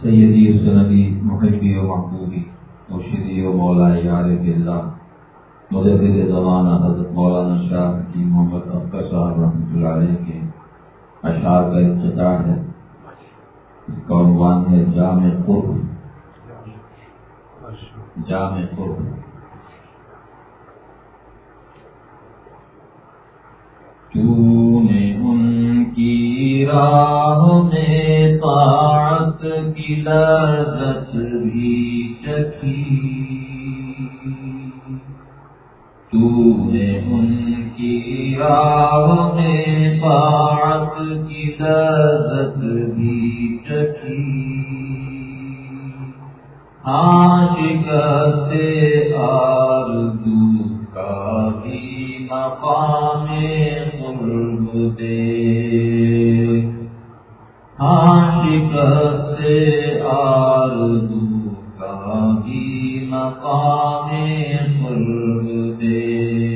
سیدی سندی محبی و محبوبی مرشدی و مولا عارف اللہ مجدد زمانہ حضرت مولانا شاہ حکیم محمد اختر صاحب رحمۃ اللہ علیہ کے اشعار کا افتتاح ہے. اس کا عنوان ہے جامع قرب. جامع قرب. تو نے ان کی راہ میں طاعت کی لذت بھی چکھی. تو نے ان کی راہ میں طاعت کی لذت بھی چکھی. شکست آرزو کا بھی مقام قرب دے. شکست آرزو کا بھی مقام قرب دے.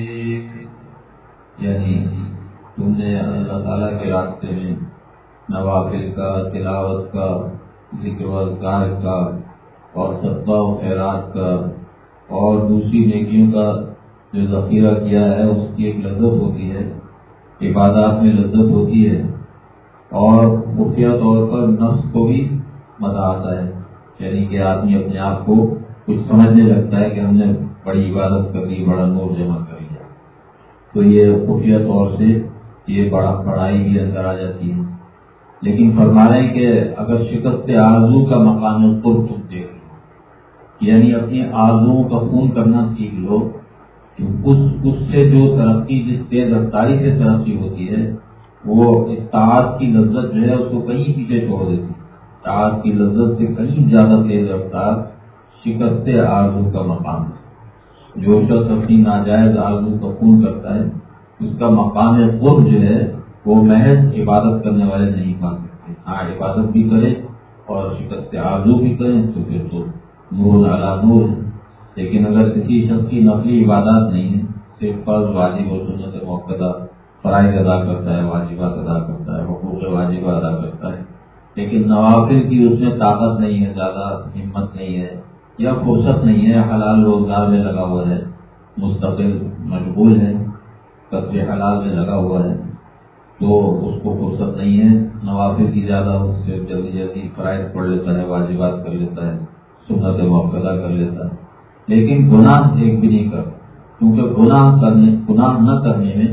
یعنی تم نے اللہ تعالیٰ کے راستے میں نوافل کا، تلاوت کا، ذکر و اذکار کا اور صدقہ و خیرات کا اور دوسری نیکیوں کا جو ذخیرہ کیا ہے اس کی ایک لذت ہوتی ہے. عبادات میں لذت ہوتی ہے اور خفیہ طور پر نفس کو بھی مزہ آتا ہے. یعنی کہ آدمی اپنے آپ کو کچھ سمجھنے لگتا ہے کہ ہم نے بڑی عبادت کر لی، بڑا نور جمع کر لیا. تو یہ خفیہ طور سے یہ بڑائی بھی اندر آ جاتی ہے. لیکن فرما رہے ہیں کہ اگر شکست آرزو کا مقام قرب تم دیکھ لو، یعنی اپنی آرزوؤں کا خون کرنا سیکھ لو، اس سے جو ترقی، جس تیز رفتاری سے ترقی ہوتی ہے، وہ اطاعت کی لذت جو ہے اس کو کہیں پیچھے چھوڑ دیتی. اطاعت کی لذت سے کہیں زیادہ تیز رفتار شکست آرزو کا مقام ہے. جو شخص اپنی ناجائز آرزو کا خون کرتا ہے اس کا مقام قرب جو ہے وہ محض عبادت کرنے والے نہیں پا سکتے. ہاں عبادت بھی کرے اور شکست آرزو بھی کریں تو پھر تو نور علی نور. لیکن اگر کسی شخص کی نفلی عبادات نہیں ہے، صرف فرض، واجب اور سنت موقع فرائض ادا کرتا ہے، واجبات ادا کرتا ہے، حقوق واجبہ ادا کرتا ہے، لیکن نوافل کی اس میں طاقت نہیں ہے، زیادہ ہمت نہیں ہے یا فرصت نہیں ہے، حلال روزگار میں لگا ہوا ہے، مستقل مشغول ہے، قصد حلال میں لگا ہوا ہے، تو اس کو فرصت نہیں ہے نوافل کی زیادہ. اس سے جلدی جلدی فرائض پڑھ لیتا ہے، واجبات کر لیتا ہے، سنت موقع کر لیتا ہے، لیکن گناہ ایک بھی نہیں کرتا. کیونکہ گناہ نہ کرنے میں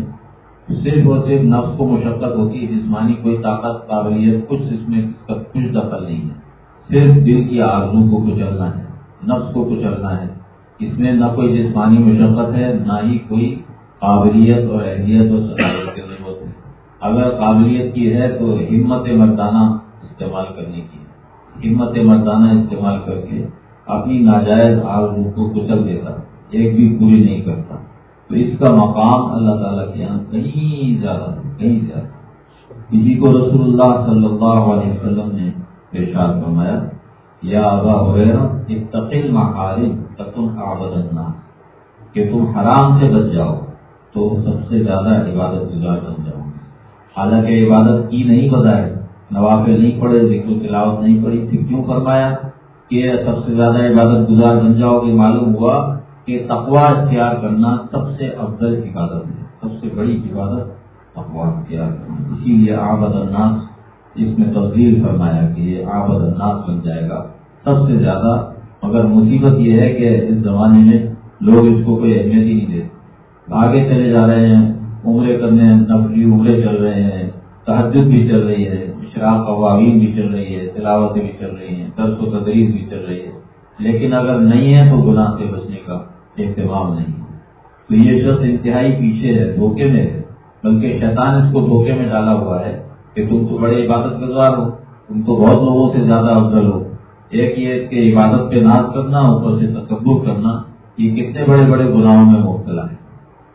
صرف اور صرف نفس کو مشقت ہوتی ہے. جسمانی کوئی طاقت، قابلیت کچھ اس میں کچھ دخل نہیں ہے. صرف دل کی آرزو کو کچلنا ہے، نفس کو کچلنا ہے. اس میں نہ کوئی جسمانی مشقت ہے، نہ ہی کوئی قابلیت اور اہلیت اور صلاحیت کی ضرورت ہے. اگر قابلیت کی ہے تو ہمت مردانہ استعمال کرنے کی ہے. ہمت مردانہ استعمال کر کے اپنی ناجائز آرزو کو کچل دیتا، ایک بھی پوری نہیں کرتا. تو اس کا مقام اللہ تعالیٰ کے یہاں کہیں زیادہ ہے، کہیں زیادہ. اسی کو رسول اللہ صلی اللہ علیہ وسلم نے ارشاد فرمایا، یا ابا ہریرہ اتق المحارم تکن اعبد الناس، کہ تم حرام سے بچ جاؤ تو سب سے زیادہ عبادت گزار بن جاؤ. حالانکہ عبادت کی نہیں بظاہر، نوافل نہیں پڑھے، ذکر و تلاوت نہیں پڑھی، پھر کیوں فرمایا کہ سب سے زیادہ عبادت گزار بن جاؤ گے؟ معلوم ہوا کہ تقویٰ اختیار کرنا سب سے افضل عبادت ہے، سب سے بڑی عبادت تقویٰ اختیار کرنا. اسی لیے عابد الناس اس میں تفضیل فرمایا کہ یہ عابد الناس بن جائے گا سب سے زیادہ. مگر مصیبت یہ ہے کہ اس زمانے میں لوگ اس کو کوئی اہمیت ہی نہیں دیتے. آگے چلے جا رہے ہیں، عمرے کرنے، نفلی عمرے چل رہے ہیں، تہجد بھی چل رہی ہے، اشراق قواوین بھی چل رہی ہے، تلاوتیں بھی چل رہی ہیں، درس و تدریس بھی چل رہی ہے، لیکن اگر نہیں ہے تو گناہ سے بچنے کا اہتمام نہیں ہے. تو یہ شخص انتہائی پیچھے ہے، دھوکے میں ہے. بلکہ شیطان اس کو دھوکے میں ڈالا ہوا ہے کہ تم تو بڑے عبادت گزار ہو، تم تو بہت لوگوں سے زیادہ افضل ہو. ایک یہ کہ عبادت پہ ناز کرنا، اوپر سے تکبر کرنا، یہ کتنے بڑے بڑے گناہوں میں مبتلا ہے.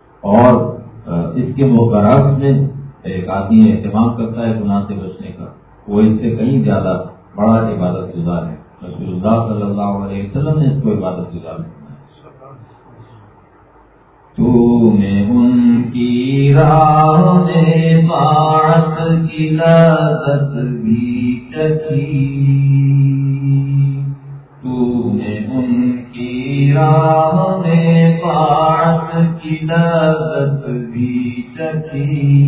اور اس کے برعکس میں ایک آدمی اہتمام کرتا ہے گناہ سے بچنے کا، وہ اس سے کہیں زیادہ بڑا عبادت گزار ہے. رسول اللہ صلی اللہ علیہ وسلم نے اس کو عبادت گزار ہے. تو نے ان کی راہ میں طاعت کی لذت بھی چکھی. تو نے ان کی راہ میں طاعت کی لذت بھی چکھی. شکست آرزو کا بھی مقام قرب دے. شکست آرزو کا بھی مقام قرب دے. تو نے ان کی راہ میں طاعت کی لذت بھی چکھی. شکست آرزو کا بھی مقام قرب دے. شکست آرزو کا بھی مقام قرب دے. تو نے ان کی راہ میں طاعت کی لذت بھی چکھی. راہ میں طاعت کی لذت بھی چکھی،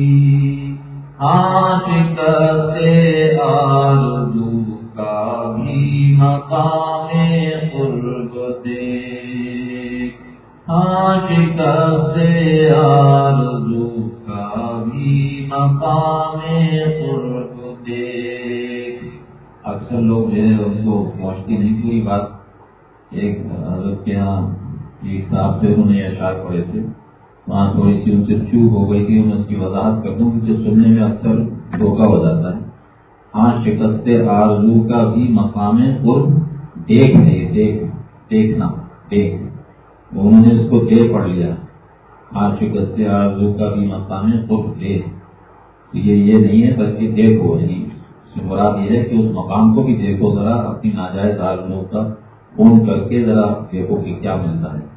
ہاں شکست آرزو کا بھی مقام قرب دیکھ، ہاں شکست آرزو کا بھی مقام قرب دیکھ۔ اکثر لوگ جو ہے ان کو پہنچتی نہیں پوری بات۔ ایک حضرت کے یہاں ایک صاحب سے انہوں نے اشعار پڑھے تھے، وہاں تھوڑی سی ان سے چوک ہو گئی تھی، میں اس کی وضاحت کر دوں کہ سننے میں اکثر دھوکہ ہو جاتا ہے۔ ہاں شکست آرزو کا بھی مقام قرب دیکھ ہے، دیکھنا دیکھ، انہوں نے اس کو دے پڑھ لیا۔ ہاں شکست آرزو کا بھی مقام قرب دیکھ، یہ نہیں ہے بلکہ دیکھو، یعنی مراد یہ ہے کہ اس مقام کو بھی دیکھو، ذرا اپنی ناجائز آرزو کا فون کر کے ذرا دیکھو کہ کیا ملتا ہے۔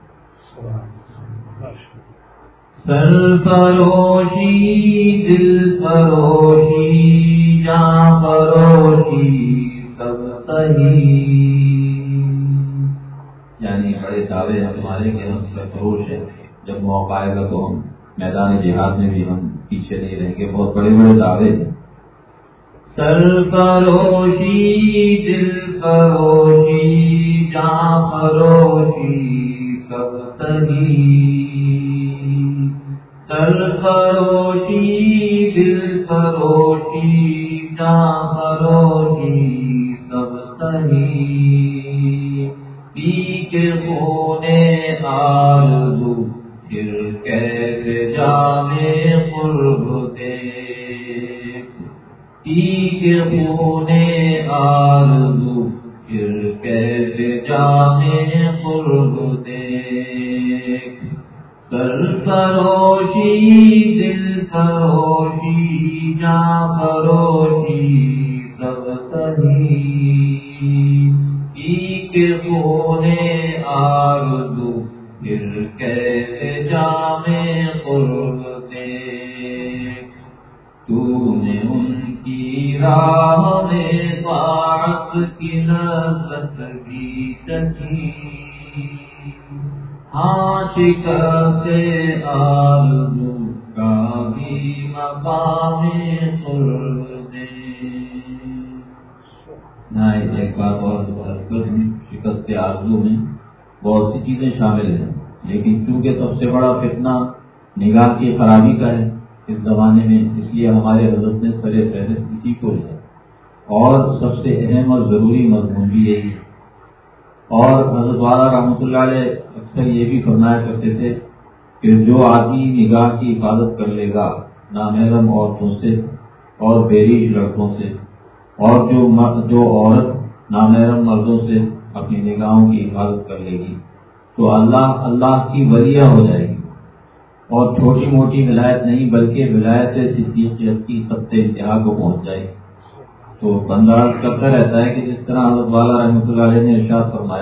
سرفروشی دل فروشی جاں فروشی سب صحیح، یعنی بڑے دعوے ہیں تمہارے کہ ہم سرفروش ہیں، جب موقع آئے گا تو ہم میدان جہاد میں بھی ہم پیچھے نہیں رہیں گے، بہت بڑے بڑے دعوے ہیں۔ سرفروشی دل فروشی جاں فروشی سب صحیح، سرفروشی دل فروشی جاں فروشی سب صحیح، پی کے خون آرزو پھر کیسے جام قرب دیکھ، پی کے خون آرزو پھر کیسے جام قرب دیکھ، سرفروشی دل فروشی جاں فروشی سب صحیح، پی کے خون آرزو پھر کیسے جام قرب دیکھ، تو نے ان کی راہ میں طاعت کی لذت بھی چکھی، ہاں شکست آرزو کا بھی مقام قرب دیکھ۔ ایک بات اور شکست آرزو میں بہت سی چیزیں شامل ہیں، لیکن چونکہ سب سے بڑا فتنہ نگاہ کی خرابی کا ہے اس زمانے میں، اس لیے ہمارے حضرت نے سرے فہرست اسی کو لیا، اور سب سے اہم اور ضروری مضمون بھی یہی ہے۔ اور حضرت والا رحمۃ اللہ علیہ اکثر یہ بھی فرمایا کرتے تھے کہ جو آدمی نگاہ کی حفاظت کر لے گا نامحرم عورتوں سے اور بیریش لڑکوں سے، اور جو عورت نامحرم مردوں سے اپنی نگاہوں کی حفاظت کر لے گی تو اللہ کی ولیہ ہو جائے گی، اور چھوٹی موٹی ولایت نہیں بلکہ ولایت صدیقیت کی سب سے انتہا کو پہنچ جائے گی۔ تو بندہ کرتا رہتا ہے کہ جس طرح حضرت والا رحمۃ اللہ علیہ نے ارشاد فرمایا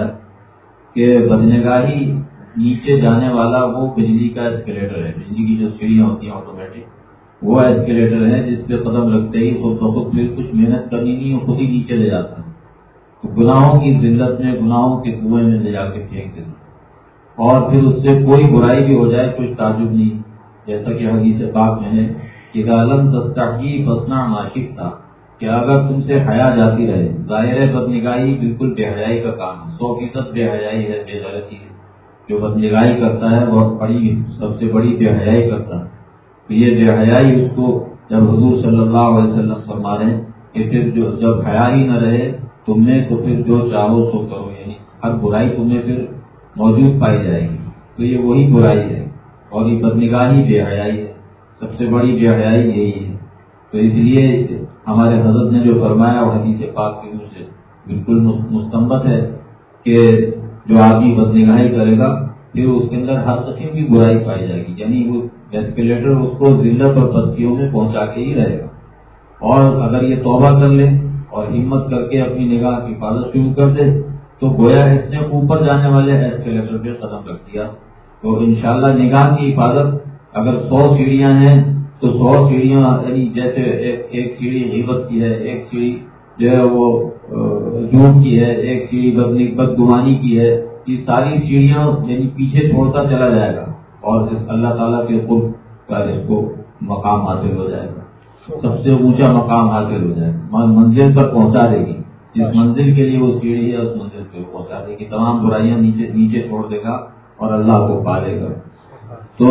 کہ بدنگاہی نیچے جانے والا وہ بجلی کا ایسکیلیٹر ہے، بجلی کی جو سیڑھیاں ہوتی ہیں آٹومیٹک، وہ ایسکیلیٹر ہے جس پہ قدم رکھتے ہی خود بخود پھر کچھ محنت کرنی نہیں اور خود ہی نیچے لے جاتا ہے، تو گناہوں کی ذلت میں گناہوں کے کنویں میں لے جا کے پھینک دیتا، اور پھر اس سے کوئی برائی بھی ہو جائے کچھ تعجب نہیں، جیسا کہ حدیث پاک میں ہے کہ لم تستحی فاصنع ما شئت، کہ اگر تم سے حیا جاتی رہے، ظاہر ہے بدنگاہی بالکل بے حیائی کا کام ہے، 100% بے حیائی ہے، بے غیرتی ہے، جو بدنگاہی کرتا ہے وہ سب سے بڑی بے حیائی کرتا ہے، تو یہ بے حیائی اس کو جب حضور صلی اللہ علیہ وسلم فرما رہے ہیں کہ پھر جب حیا ہی نہ رہے تم نے تو پھر جو چاہو سو کرو، یعنی ہر برائی تمہیں پھر موجود پائی جائے گی، تو یہ وہی برائی ہے، اور یہ بدنگاہی بے حیائی ہے، سب سے بڑی بے حیائی یہی ہے۔ تو اس لیے ہمارے حضرت نے جو فرمایا وہ حدیث پاک کی روح سے بالکل مستنبط ہے کہ جو آدمی بدنگاہی کرے گا پھر اس کے اندر ہر قسم کی برائی پائی جائے گی، یعنی وہ ایسکیلیٹر اس کو ذلت اور پستیوں میں پہنچا کے ہی رہے گا، اور اگر یہ توبہ کر لے اور ہمت کر کے اپنی نگاہ کی حفاظت شروع کر دے تو گویا اس نے اوپر جانے والے ایسکیلیٹر پہ قدم رکھ دیا، تو انشاءاللہ نگاہ کی حفاظت اگر 100 سیڑھیاں ہیں تو 100 سیڑھیاں، یعنی جیسے ایک سیڑھی غیبت کی ہے، ایک سیڑھی جو ہے وہ جھوٹ کی ہے، ایک سیڑھی بدگمانی کی ہے، یہ ساری سیڑھیاں یعنی پیچھے چھوڑتا چلا جائے گا اور اللہ تعالیٰ کے قرب کا اس کو مقام حاصل ہو جائے گا، سب سے اونچا مقام حاصل ہو جائے گا، منزل پر پہنچا دے گی. جس منزل کے لیے وہ سیڑھی ہے اس منزل پہ پہنچا دے گی، تمام برائیاں نیچے چھوڑ دے گا اور اللہ کو پالے گا. تو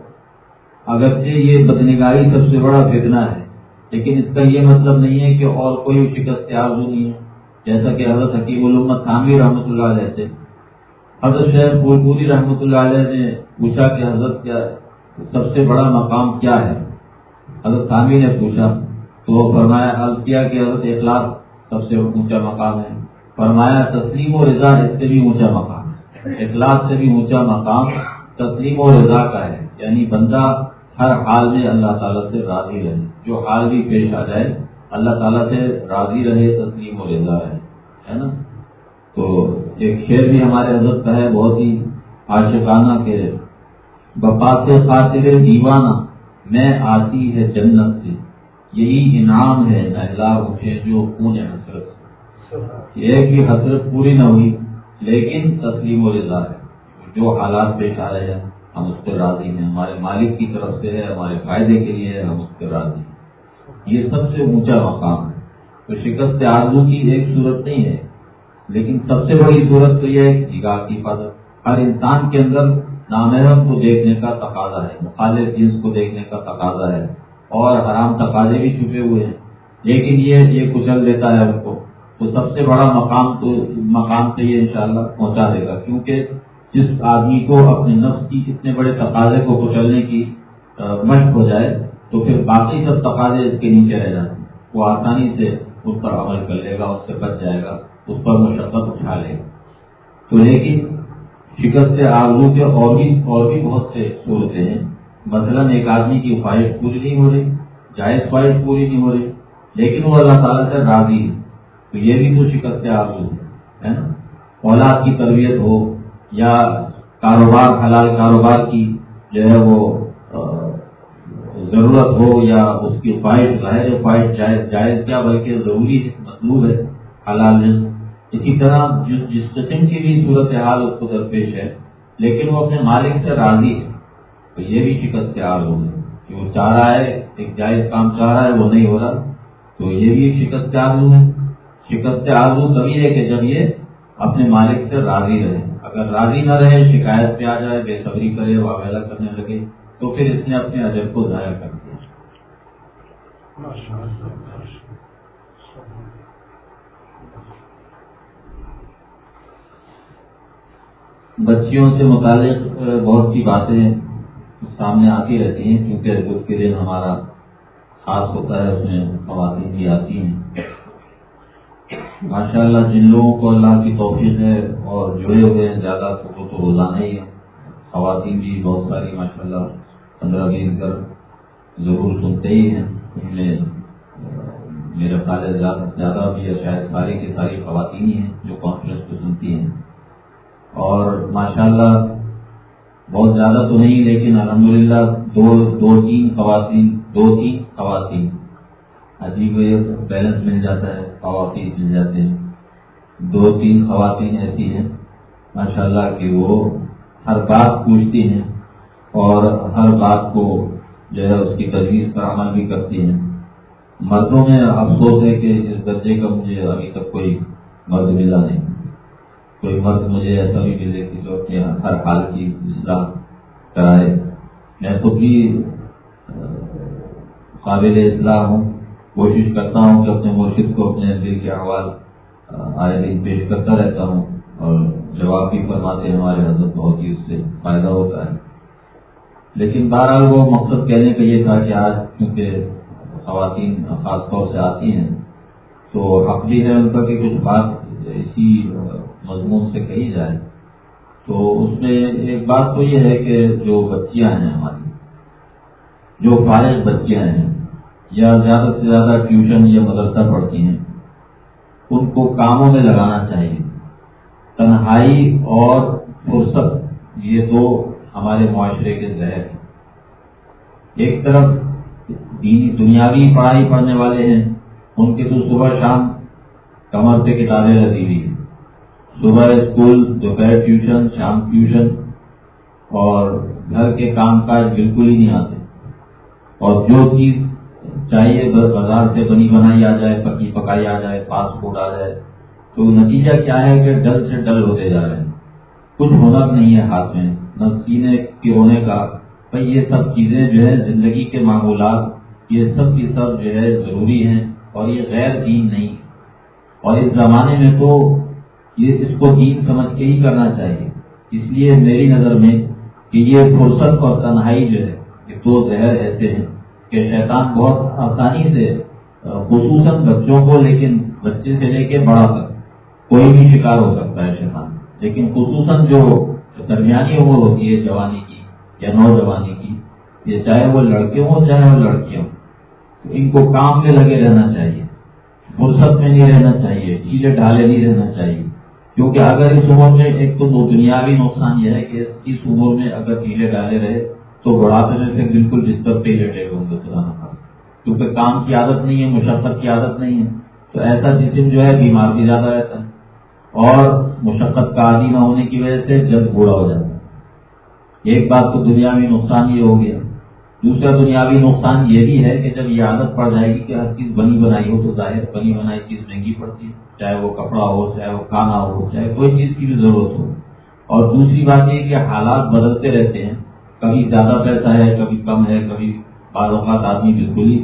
اگرچہ یہ بدنگاہی سب سے بڑا فتنہ ہے، لیکن اس کا یہ مطلب نہیں ہے کہ اور کوئی شکست آرزو نہیں ہے. جیسا کہ حضرت حکیم الامت تھانوی رحمۃ اللہ علیہ سے حضرت شیخ پھولپوری رحمۃ اللہ علیہ نے پوچھا کہ حضرت کیا سب سے بڑا مقام کیا ہے؟ حضرت تھانوی نے پوچھا تو فرمایا عرض کیا کہ حضرت اخلاص سب سے اونچا مقام ہے. فرمایا تسلیم و رضا اس سے بھی اونچا مقام ہے، اخلاص سے بھی اونچا مقام تسلیم و رضا کا ہے. یعنی بندہ ہر حال میں اللہ تعالیٰ سے راضی رہے، جو حال بھی پیش آ جائے اللہ تعالیٰ سے راضی رہے، تسلیم و رضا ہے نا. تو ایک شعر بھی ہمارے حضرت کا ہے بہت ہی عاشقانہ کہ بپاس خاطر دیوانہ میں آتی ہے جنت سے، یہی انعام ہے نہلا اٹھے جو خون حسرت سے. ایک بھی حسرت پوری نہ ہوئی لیکن تسلیم و رضا ہے، جو حالات پیش آ رہے ہیں ہم اس پہ راضی ہیں، ہمارے مالک کی طرف سے ہے، ہمارے فائدے کے لیے ہے، ہم اس پہ راضی ہیں. یہ سب سے اونچا مقام ہے. تو شکست آرزو کی ایک صورت نہیں ہے، لیکن سب سے بڑی صورت تو یہ ہے کہ نگاہ کی حفاظت. ہر انسان کے اندر نامحرم کو دیکھنے کا تقاضا ہے، مخالف جنس کو دیکھنے کا تقاضا ہے، اور حرام تقاضے بھی چھپے ہوئے ہیں، لیکن یہ کچل دیتا ہے ان کو. تو سب سے بڑا مقام سے یہ انشاءاللہ پہنچا دے گا، کیونکہ جس آدمی کو اپنے نفس کی اتنے بڑے تقاضے کو کچلنے کی مشق ہو جائے تو پھر باقی سب تقاضے اس کے نیچے رہ جاتے ہیں، وہ آسانی سے اس پر عمل کر لے گا، اس سے بچ جائے گا، اس پر مشقت اٹھا لے گا. تو لیکن شکست آرزو کے اور بھی بہت سے صورتیں ہیں. مثلا ایک آدمی کی خواہش پوری نہیں ہو رہی، جائز خواہش پوری نہیں ہو رہی، لیکن وہ اللہ تعالیٰ سے راضی ہے، تو یہ بھی تو شکست آرزو ہے نا. اولاد کی تربیت ہو یا کاروبار، حلال کاروبار کی جو ہے وہ ضرورت ہو، یا اس کی خواہش ظاہر ہے، خواہش جائز کیا بلکہ ضروری ہے، مطلوب ہے حلال رزق. اسی طرح جس قسم کی بھی صورتحال اس کو درپیش ہے لیکن وہ اپنے مالک سے راضی ہے، تو یہ بھی شکست آرزو ہے کہ وہ چاہ رہا ہے، ایک جائز کام چاہ رہا ہے، وہ نہیں ہو رہا، تو یہ بھی ایک شکست آرزو ہے. شکست آرزو تبھی ہے کہ جب یہ اپنے مالک سے راضی رہے. اگر راضی نہ رہے، شکایت پہ آ جائے، بے صبری کرے، واویلا کرنے لگے، تو پھر اس نے اپنے اجر کو ضائع کر دیا. بچیوں سے متعلق بہت سی باتیں سامنے آتی رہتی ہیں، کیونکہ گفت کے دن ہمارا خاص ہوتا ہے، اس میں خواتین بھی آتی ہیں. ماشاءاللہ جن لوگوں کو اللہ کی توفیق ہے اور جڑے ہوئے ہیں زیادہ تو روزانہ ہی ہے. خواتین بھی بہت ساری ماشاءاللہ 15-20 کر ضرور سنتے ہی ہیں. ان میں میرے خیال ہے زیادہ بھی شاید ساری کی ساری خواتین ہی ہیں جو کانفرنس کو سنتی ہیں. اور ماشاءاللہ بہت زیادہ تو نہیں، لیکن الحمدللہ دو تین خواتین عجیب بیلنس مل جاتا ہے، خواتین مل جاتے ہیں. 2-3 خواتین ایسی ہیں ماشاءاللہ کہ وہ ہر بات پوچھتی ہیں اور ہر بات کو جو ہے اس کی تجویز پر عمل بھی کرتی ہیں. مردوں میں افسوس ہے کہ اس درجے کا مجھے ابھی تک کوئی مرد ملا نہیں. کوئی مرد مجھے ایسا بھی ملے کہ جو اپنے ہر حال کی اصلاح کرائے. میں خود بھی قابل اصلاح ہوں، کوشش کرتا ہوں کہ اپنے مرشد کو اپنے دل کے احوال آئے دن پیش کرتا رہتا ہوں، اور جواب بھی فرماتے ہیں ہمارے حضرت، بہت ہی اس سے فائدہ ہوتا ہے. لیکن بہرحال وہ مقصد کہنے کا یہ تھا کہ آج کیونکہ خواتین خاص طور سے آتی ہیں تو حق بھی ہے ان کا کہ کچھ بات اسی مضمون سے کہی جائے. تو اس میں ایک بات تو یہ ہے کہ جو بچیاں ہیں ہماری، جو فارغ بچیاں ہیں یا زیادہ سے زیادہ ٹیوشن یا مدرسہ پڑھتی ہیں، ان کو کاموں میں لگانا چاہیے. تنہائی اور فرصت یہ دو ہمارے معاشرے کے زہر ہیں. ایک طرف دنیاوی پڑھائی پڑھنے والے ہیں، ان کے تو صبح شام کمر پہ کتابیں لگی ہوئی ہیں، صبح اسکول، دوپہر ٹیوشن، شام ٹیوشن، اور گھر کے کام کاج بالکل ہی نہیں آتے، اور جو چیز چاہیے بازار سے بنی بنائی آ جائے، پکی پکائی آ جائے، فاسٹ فوڈ آ جائے، تو نتیجہ کیا ہے کہ ڈل سے ڈل ہوتے جا رہے ہیں. کچھ ہنر نہیں ہے ہاتھ میں، نہ سینے کے ہونے کا. بھائی یہ سب چیزیں جو ہے زندگی کے معمولات، یہ سب کی سب جو ہے ضروری ہیں، اور یہ غیر دین نہیں. اور اس زمانے میں تو یہ اس کو دین سمجھ کے ہی کرنا چاہیے. اس لیے میری نظر میں کہ یہ فرصت اور تنہائی جو ہے، یہ دو زہر ایسے ہیں کہ شیطان بہت آسانی سے، خصوصاً بچوں کو، لیکن بچے سے لے کے بڑا تک کوئی بھی شکار ہو سکتا ہے شیطان، لیکن خصوصاً جو درمیانی عمر ہوتی ہے جوانی کی یا نوجوانی کی، یہ چاہے وہ لڑکے ہوں چاہے وہ لڑکیاں ہوں، ان کو کام میں لگے رہنا چاہیے، فرصت میں نہیں رہنا چاہیے، چیزیں ڈھالے نہیں رہنا چاہیے. کیونکہ اگر اس عمر میں ایک تو دنیاوی نقصان یہ ہے کہ اس عمر میں اگر ڈھیلے ڈالے رہے تو بڑھاپے میں سے بالکل بستر پہ ہی لیٹے ہوں گے خدا نہ خاص. کیونکہ کام کی عادت نہیں ہے، مشقت کی عادت نہیں ہے، تو ایسا جسم جو ہے بیمار بھی زیادہ رہتا ہے، اور مشقت کا عادی نہ ہونے کی وجہ سے جلد بوڑھا ہو جاتا ہے. ایک بات تو دنیاوی نقصان یہ ہو گیا. دوسرا دنیاوی نقصان یہ بھی ہے کہ جب یہ عادت پڑ جائے گی کہ ہر چیز بنی بنائی ہو، تو ظاہر بنی بنائی چیز مہنگی پڑتی ہے، چاہے وہ کپڑا ہو، چاہے وہ کھانا ہو، چاہے کوئی چیز کی بھی ضرورت ہو. اور دوسری بات یہ کہ حالات بدلتے رہتے ہیں، کبھی زیادہ پیسہ ہے، کبھی کم ہے، کبھی بعض اوقات آدمی بالکل ہی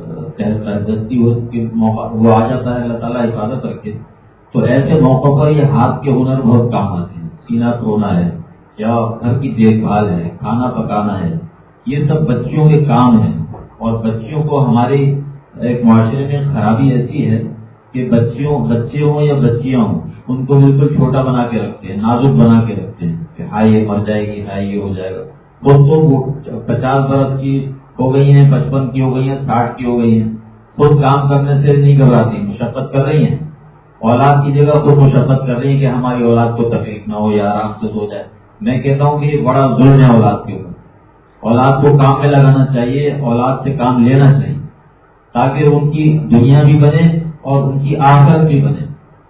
دستی ہو کے موقع وہ آ جاتا ہے. اللہ تعالیٰ حفاظت رکھے. تو ایسے موقع پر یہ ہاتھ کے ہنر بہت کام آتے ہیں. سینہ دھونا ہے، یا گھر کی دیکھ بھال ہے، کھانا پکانا ہے، یہ سب بچیوں کے کام ہیں. اور بچیوں کو ہمارے ایک معاشرے میں خرابی ایسی ہے کہ بچے ہوں یا بچیاں ہوں، ان کو بالکل چھوٹا بنا کے رکھتے ہیں، نازک بنا کے رکھتے ہیں کہ ہائی یہ مر جائے گی، ہائی یہ ہو جائے گا. خود تو 50 برس کی ہو گئی ہیں، 55 کی ہو گئی ہیں، 60 کی ہو گئی ہیں، خود کام کرنے سے نہیں گھبراتی، مشقت کر رہی ہیں. اولاد کی جگہ خود مشقت کر رہی ہے کہ ہماری اولاد کو تکلیف نہ ہو یا آرام سے سو جائے. میں کہتا ہوں کہ یہ بڑا ظلم ہے اولاد کے اوپر. اولاد کو کام میں لگانا چاہیے، اولاد سے کام لینا چاہیے، تاکہ ان کی دنیا بھی بنے اور ان کی آخرت بھی بنے.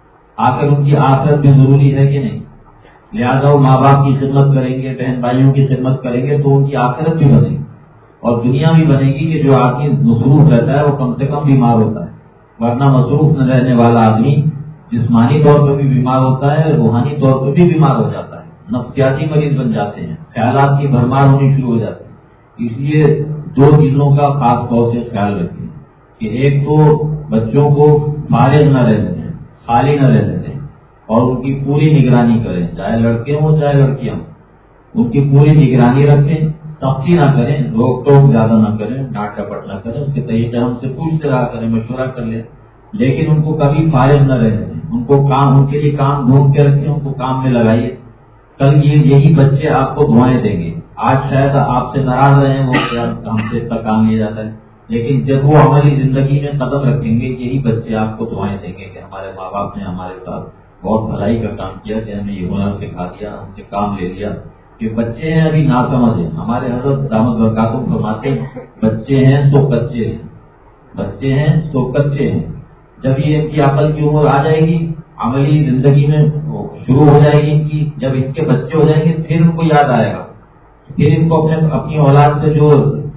آخر ان کی آخرت بھی ضروری ہے کہ نہیں؟ لہٰذا وہ ماں باپ کی خدمت کریں گے، بہن بھائیوں کی خدمت کریں گے تو ان کی آخرت بھی بنے گی اور دنیا بھی بنے گی. کہ جو آدمی مصروف رہتا ہے وہ کم سے کم بیمار ہوتا ہے، ورنہ مصروف نہ رہنے والا آدمی جسمانی طور پر بھی بیمار ہوتا ہے، روحانی طور پر بھی بیمار ہو جاتا ہے، نفسیاتی مریض بن جاتے ہیں، خیالات کی بھرمار ہونی شروع ہو جاتی ہے. اس لیے دو چیزوں کا خاص طور سے خیال رکھیں کہ ایک تو بچوں کو فارغ نہ رہنے دیں، خالی نہ رہنے دیں، اور ان کی پوری نگرانی کریں، چاہے لڑکے ہوں چاہے لڑکیاں ہوں، ان کی پوری نگرانی رکھیں، سختی نہ کریں، روک ٹوک زیادہ نہ کریں، ڈانٹ ڈپٹ نہ کریں، اس کے طریقے ہم سے پوچھتے رہا کریں، مشورہ کر لیں، لیکن ان کو کبھی فارغ نہ رہنے دیں. ان کو کام، ان کے لیے کام ڈھونڈ کے رکھیں، ان کو کام میں لگائیے. کل یہی بچے آپ کو دعائیں دیں گے. آج شاید آپ سے ناراض رہے ہیں وہ کہ ہم سے اتنا کام لیا جاتا ہے، لیکن جب وہ ہماری زندگی میں قدم رکھیں گے یہی بچے آپ کو دعائیں دیں گے کہ ہمارے ماں باپ نے ہمارے ساتھ بہت بھلائی کا کام کیا کہ ہمیں یہ ہنر سکھا دیا، ہم سے کام لے لیا. کہ بچے ہیں ابھی ناسمجھ ہیں. ہمارے حضرت دامت برکاتہم فرماتے ہیں بچے ہیں تو کچے ہیں، بچے ہیں تو کچے ہیں. جب یہ ان کی عقل کی عمر آ جائے گی، عملی زندگی میں شروع ہو جائے گی ان کی، جب ان کے بچے ہو جائیں گے پھر ان کو یاد آئے گا، پھر ان کو اپنی اولاد سے جو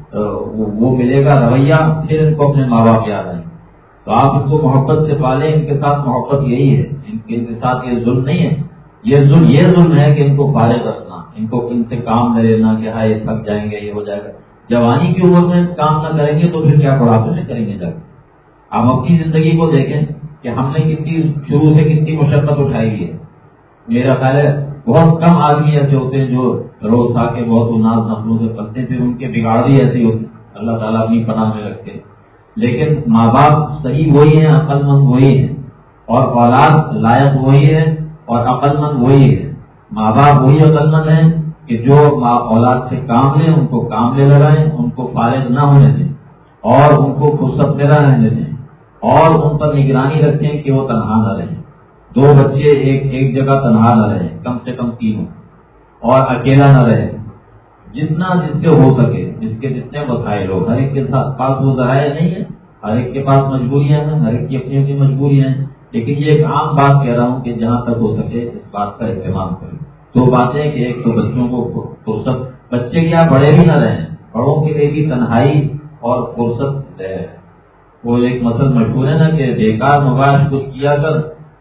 وہ ملے گا رویہ، پھر ان کو اپنے ماں باپ یاد آئیں گے. تو آپ ان کو محبت سے پالیں. ان کے ساتھ محبت یہی ہے، ان کے ساتھ یہ ظلم نہیں ہے. یہ ظلم ہے کہ ان کو فارغ رکھنا، ان کو ان سے کام نہ لینا کہ ہاں یہ تھک جائیں گے، یہ ہو جائے گا. جوانی کی عمر میں کام نہ کریں گے تو پھر کیا بڑھاپے میں کریں گے جا کے؟ آپ اپنی زندگی کو دیکھیں کہ ہم نے کتنی شروع سے کتنی مشقت اٹھائی ہے. میرا خیال ہے بہت کم آدمی ایسے ہوتے ہیں جو روز آ کے بہت اناز نفلوں سے پڑھتے ہیں، پھر ان کے بگاڑ بھی ایسے ہوتے. اللہ تعالیٰ اپنی پناہ میں رکھتے. لیکن ماں باپ صحیح وہی ہیں، عقل مند وہی ہیں، اور اولاد لائق وہی ہے اور عقل مند وہی ہے. ماں باپ وہی عقل مند ہیں کہ جو اولاد سے کام لیں، ان کو کام لے لگائیں، ان کو فارغ نہ ہونے دیں اور ان کو فرصت میں نہ رہنے دیں، اور ان پر نگرانی رکھیں کہ وہ تنہا نہ رہیں. 2 بچے ایک جگہ تنہا نہ رہیں، کم سے کم 3 ہوں، اور اکیلا نہ رہے. جتنا جس سے ہو سکے، جس کے جتنے وسائل ہو، ہر ایک کے پاس وہ ذرائع نہیں ہے، ہر ایک کے پاس مجبوریاں ہیں، ہر ایک کی اپنی اپنی مجبوریاں ہیں. لیکن یہ ایک عام بات کہہ رہا ہوں کہ جہاں تک ہو سکے اس بات کا اہتمام کریں. دو باتیں کہ ایک تو بچوں کو فرصت، بچے کیا بڑے بھی نہ رہیں، بڑوں کے لیے بھی تنہائی اور فرصت ہے. وہ ایک مثل مشہور ہے نا کہ بیکار مباش کچھ کیا کر،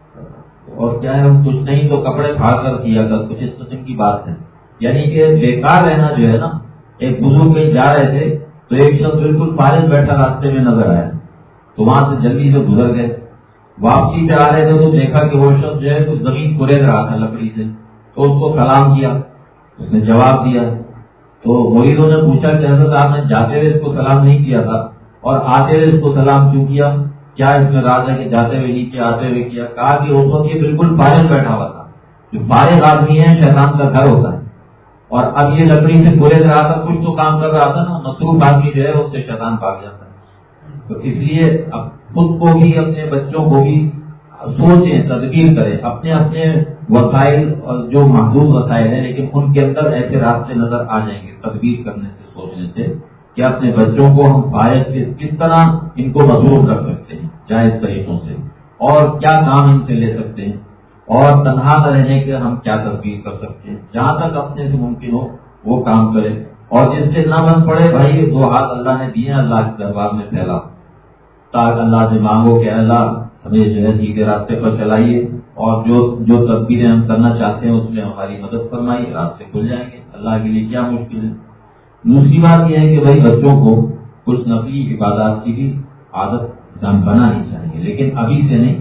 اور کیا ہے کچھ نہیں تو کپڑے پھاڑ کر کیا کر، کچھ اس قسم کی بات ہے. یعنی کہ بیکار رہنا جو ہے نا، ایک بزرگ کہیں جا رہے تھے تو ایک شخص بالکل فارغ بیٹھا راستے میں نظر آیا تو وہاں سے جلدی سے گزر گئے. واپسی پہ آ رہے تھے تو دیکھا کہ وہ شخص جو ہے کچھ زمین کھرید رہا تھا لکڑی سے، تو اس کو سلام کیا، اس نے جواب دیا. تو مریدوں نے پوچھا کہ حضرت آپ نے جاتے ہوئے اس کو سلام نہیں کیا تھا اور آتے ہوئے اس کو سلام کیوں کیا؟ کیا اس میں راز ہے کہ جاتے ہوئے نہیں کیا آتے ہوئے کیا؟ کہا کہ اس وقت یہ بالکل فارغ بیٹھا ہوا تھا. جو فارغ آدمی ہے شیطان کا گھر ہوتا ہے، اور اب یہ لکڑی سے کھرید رہا تھا، کچھ تو کام کر رہا تھا نا. مصروف آدمی جو ہے اس سے شیطان بھاگ جاتا ہے. تو اس لیے اب خود کو بھی اپنے بچوں کو بھی سوچیں، تدبیر کریں. اپنے اپنے وسائل اور جو محدود وسائل ہیں لیکن ان کے اندر ایسے راستے نظر آ جائیں گے تدبیر کرنے سے، سوچنے سے کہ اپنے بچوں کو ہم فائد سے کس طرح ان کو مصروف رکھ سکتے ہیں جائز طریقوں سے، اور کیا کام ان سے لے سکتے ہیں، اور تنہا نہ رہنے کے ہم کیا تدبیر کر سکتے ہیں. جہاں تک اپنے سے ممکن ہو وہ کام کرے، اور جس سے نہ بن پڑے بھائی دو ہاتھ اللہ نے دیے اللہ کے دربار میں پھیلا، تاکہ اللہ سے مانگو کہ اللہ ہمیں جو ہے سیدھے راستے پر چلائیے، اور جو تدبیریں ہم کرنا چاہتے ہیں اس میں ہماری مدد فرمائیے، راستے کھل جائیں گے. اللہ کے لیے کیا مشکل ہے. دوسری بات یہ ہے کہ بھائی بچوں کو کچھ نفلی عبادات کی بھی عادت بنانی چاہیے، لیکن ابھی سے نہیں.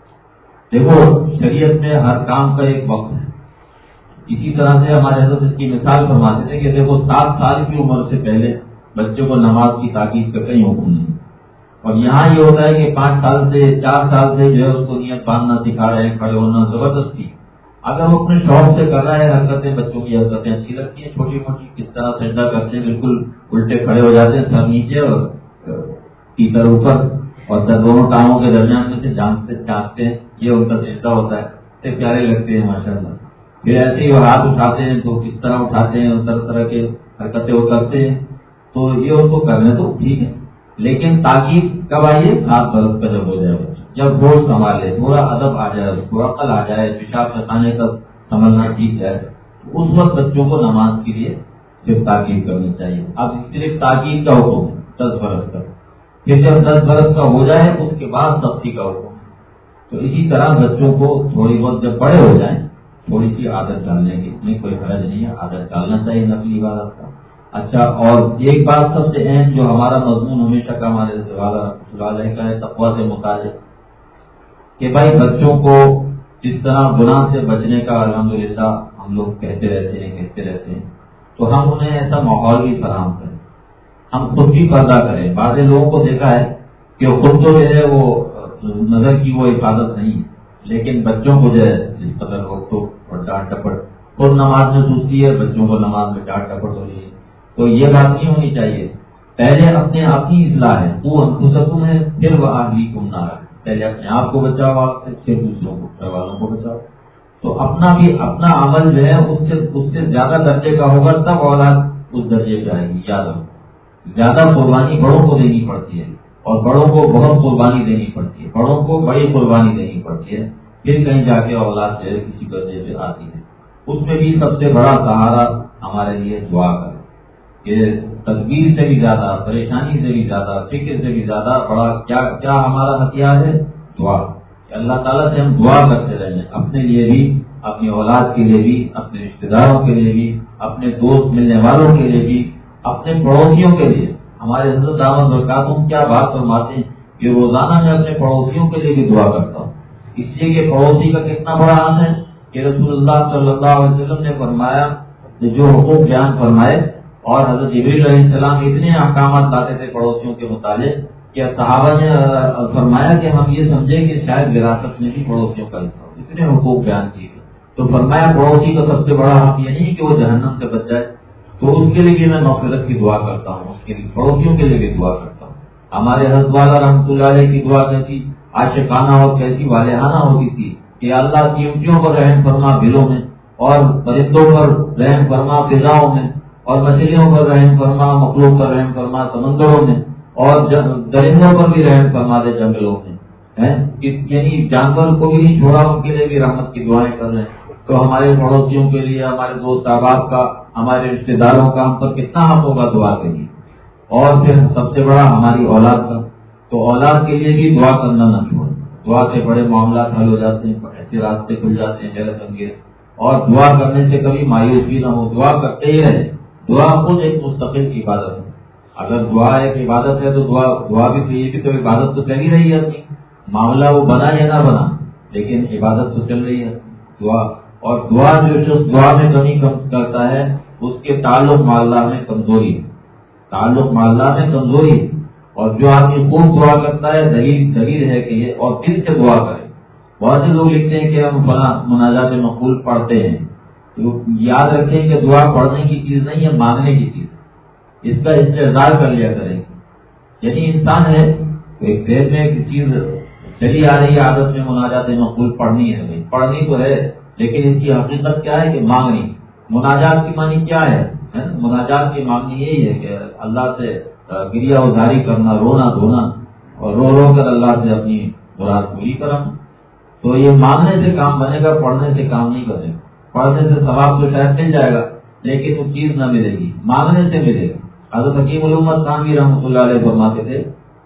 دیکھو شریعت میں ہر کام کا ایک وقت ہے. اسی طرح سے ہمارے حضرت اس کی مثال فرماتے تھے کہ دیکھو 7 سال کی عمر سے پہلے بچوں کو نماز کی تاکید کا کہیں حکم نہیں، اور یہاں یہ ہوتا ہے کہ 5 سال سے 4 سال سے جو ہے اس کو نیت باندھنا سکھا رہے ہیں، کھڑے ہونا زبردستی. اگر وہ اپنے شوق سے کر رہا ہے حرکتیں، بچوں کی حرکتیں اچھی لگتی ہیں چھوٹی موٹی، کس طرح سجدہ کرتے ہیں بالکل الٹے کھڑے ہو جاتے ہیں، سر نیچے اور پیٹر اوپر، اور دونوں ٹانگوں کے درمیان میں سے جانتے ہیں، یہ ان کا سجدہ ہوتا ہے. اتنے پیارے لگتے ہیں ماشاء اللہ. پھر ایسے ہی وہ ہاتھ اٹھاتے ہیں تو کس طرح اٹھاتے ہیں، طرح طرح کے حرکتیں وہ کرتے ہیں. تو یہ ان کو کرنے تو ٹھیک ہے، لیکن تاکید کب آئیے 7 برس کا جب ہو جائے بچہ، جب ہوش سنبھالے، تھوڑا ادب آ جائے، اس کو عقل آ جائے، پیشاب پخانے کا سنبھلنا ٹھیک جائے، اس وقت بچوں کو نماز کے لیے صرف تاکید کرنی چاہیے. اب صرف تاکید کا حکم ہے 10 برس تک، پھر جب 10 برس کا ہو جائے اس کے بعد سختی کا حکم ہے. تو اسی طرح بچوں کو تھوڑی بہت جب بڑے ہو جائیں تھوڑی سی عادت ڈالنے کی اس میں کوئی حرج نہیں ہے، عادت ڈالنا چاہیے نقلی عبادت کا. اچھا، اور ایک بات سب سے اہم جو ہمارا مضمون ہمیشہ کا ہمارے سوال کا ہے تقویٰ سے متعلق، کہ بھائی بچوں کو جس طرح گناہ سے بچنے کا الحمدللہ ہم لوگ کہتے رہتے ہیں تو ہم انہیں ایسا ماحول بھی فراہم کریں، ہم خود بھی پردہ کریں. بعض لوگوں کو دیکھا ہے کہ خود تو جو ہے وہ نظر کی وہ حفاظت نہیں، لیکن بچوں کو جو ہے جس قدر روک ٹوک اور ڈانٹ ڈپٹ، خود نماز میں سوچتی ہے، بچوں کو نماز میں ڈانٹ ڈپٹ ہو رہی ہے. تو یہ بات نہیں ہونی چاہیے. پہلے اپنے آپ کی اصلاح ہے، وہ انفسکم ہے، پھر وہ اہلیکم نار ہے. پہلے اپنے آپ کو بچاؤ، آپ سے پھر دوسروں کو، گھر والوں کو بچاؤ. تو اپنا عمل جو ہے اس سے زیادہ درجے کا ہوگا، تب اولاد اس درجے پہ آئے گی. یاد رکھو، زیادہ قربانی بڑوں کو دینی پڑتی ہے، اور بڑوں کو بہت قربانی دینی پڑتی ہے، بڑوں کو بڑی قربانی دینی پڑتی ہے، پھر کہیں جا کے اولاد جو ہے کسی درجے پہ آتی ہے. اس میں بھی سب سے بڑا سہارا ہمارے لیے دعا کا ہے. کہ تدبیر سے بھی زیادہ، پریشانی سے بھی زیادہ، فکر سے بھی زیادہ بڑا کیا ہمارا ہتھیار ہے؟ دعا. کہ اللہ تعالیٰ سے ہم دعا کرتے رہیں، اپنے لیے بھی، اپنی اولاد کے لیے بھی، اپنے رشتے داروں کے لیے بھی، اپنے دوست ملنے والوں کے لیے بھی، اپنے پڑوسیوں کے لیے. ہمارے حضرت دعوت برکاتہم کیا بات فرماتے ہیں کہ روزانہ میں اپنے پڑوسیوں کے لیے بھی دعا کرتا ہوں، اس لیے کہ پڑوسی کا کتنا بڑا حق ہے. کہ رسول اللہ صلی اللہ علیہ وسلم نے فرمایا کہ جو حقوق بیان فرمائے، اور حضرت جبریل علیہ السلام اتنے احکامات لاتے تھے پڑوسیوں کے متعلق کہ صحابہ نے فرمایا کہ ہم یہ سمجھیں کہ شاید وراثت میں بھی پڑوسیوں کا حصہ ہو، اتنے حقوق بیان کیے. تو فرمایا پڑوسی کا سب سے بڑا حق یہ نہیں کہ وہ جہنم سے بچ جائے، تو اس کے لیے بھی میں مغفرت کی دعا کرتا ہوں، اس کے لیے پڑوسیوں کے لیے بھی دعا کرتا ہوں. ہمارے حضرت والا رحمۃ اللہ علیہ کی دعا کیسی عاشقانہ اور کیسی والہانہ ہوتی تھی کہ اللہ چیونٹیوں پر رحم فرما بلوں میں، اور پرندوں پر رحم فرما فضاؤں میں، اور مچھلیوں پر رحم فرما مخلوق پر رحم فرما سمندروں میں، اور درندوں پر بھی رحم فرما دے جنگلوں میں. یعنی جانور کو بھی نہیں چھوڑا، ان کے لیے بھی رحمت کی دعائیں کر رہے ہیں. تو ہمارے پڑوسیوں کے لیے، ہمارے دوست احباب کا، ہمارے رشتے داروں کا ہم پر کتنا حق ہوگا دعا کے لیے. اور پھر سب سے بڑا ہماری اولاد کا، تو اولاد کے لیے بھی دعا کرنا نہ چھوڑیں. دعا سے بڑے معاملات حل ہو جاتے ہیں، ایسے راستے کھل جاتے ہیں حیرت انگیز. اور دعا کرنے سے کبھی مایوس بھی نہ ہو، دعا کرتے ہی رہے. دعا خود ایک مستقل کی عبادت ہے. اگر دعا ایک عبادت ہے تو دعا بھی تو یہ بھی تو عبادت تو چل ہی رہی ہے اپنی. معاملہ وہ بنا یا نہ بنا، لیکن عبادت تو چل رہی ہے دعا. اور دعا جو دعا میں کمی کرتا ہے اس کے تعلق مع اللہ میں کمزوری ہے، تعلق مع اللہ میں کمزوری ہے. اور جو آدمی خوب دعا کرتا ہے دلیل ہے کہ یہ اور دل سے دعا کرے. بہت سے لوگ لکھتے ہیں کہ ہم فلاں مناجات مقبول پڑھتے ہیں، تو یاد رکھیں کہ دعا پڑھنے کی چیز نہیں ہے، مانگنے کی چیز. اس کا استحضار کر لیا کریں. یعنی انسان ہے تو ایک دیر میں ایک چیز چلی آ رہی ہے عادت میں مناجات مقبول پڑھنی ہے، پڑھنی تو ہے، لیکن اس کی حقیقت کیا ہے کہ مانگنی. مناجات کی معنی کیا ہے؟ مناجات کی معنی یہی ہے کہ اللہ سے گریہ ازاری کرنا، رونا دھونا، اور رو رو کر اللہ سے اپنی مراد پوری کرنا. تو یہ مانگنے سے کام بنے گا، پڑھنے سے کام نہیں بنے گا. پڑھنے سے ثواب تو شاید مل جائے گا لیکن وہ چیز نہ ملے گی، مانگنے سے ملے گا. حضرت حکیم الامت تھانوی رحمۃ اللہ علیہ فرماتے تھے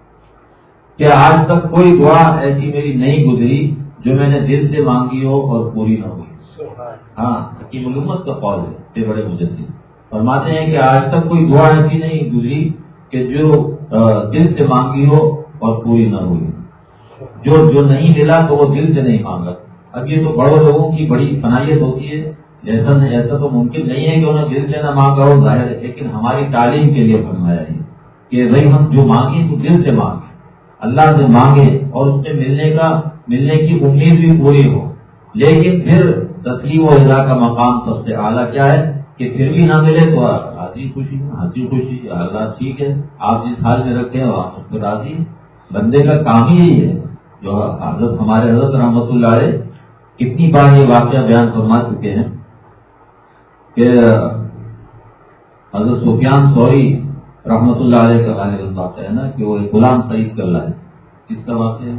کہ آج تک کوئی دعا ایسی میری نہیں گزری جو میں نے دل سے مانگی ہو اور پوری نہ ہوئی. ہاں، حکیم الامت کا قول ہے، یہ بڑے مجدد فرماتے ہیں کہ آج تک کوئی دعا ایسی نہیں گزری کہ جو دل سے مانگی ہو اور پوری نہ ہوئی. جو نہیں ملا تو وہ دل سے نہیں مانگا. اب یہ تو بڑوں لوگوں کی بڑی صلاحیت ہوتی ہے، ایسا تو ممکن نہیں ہے کہ انہیں دل سے نہ مانگا ہو، ظاہر ہے. لیکن ہماری تعلیم کے لیے فرمایا ہے کہ بھائی ہم جو مانگیں تو دل سے مانگیں، اللہ سے مانگے اور اس سے ملنے کی امید بھی پوری ہو. لیکن پھر تسلیم و رضا کا مقام سب سے اعلیٰ کیا ہے کہ پھر بھی نہ ملے تو ہنسی خوشی اللہ ٹھیک ہے، آپ جس حال میں رکھے ہو آپ اس کو راضی. بندے کا کام ہی یہی ہے. جو ہمارے حضرت رحمۃ اللہ علیہ کتنی بار یہ واقعہ بیان فرما چکے ہیں کہ حضرت سفیان ثوری رحمۃ اللہ علیہ کا واقعہ ہے نا کہ وہ ایک غلام خرید کر لائے. کس کا واقعہ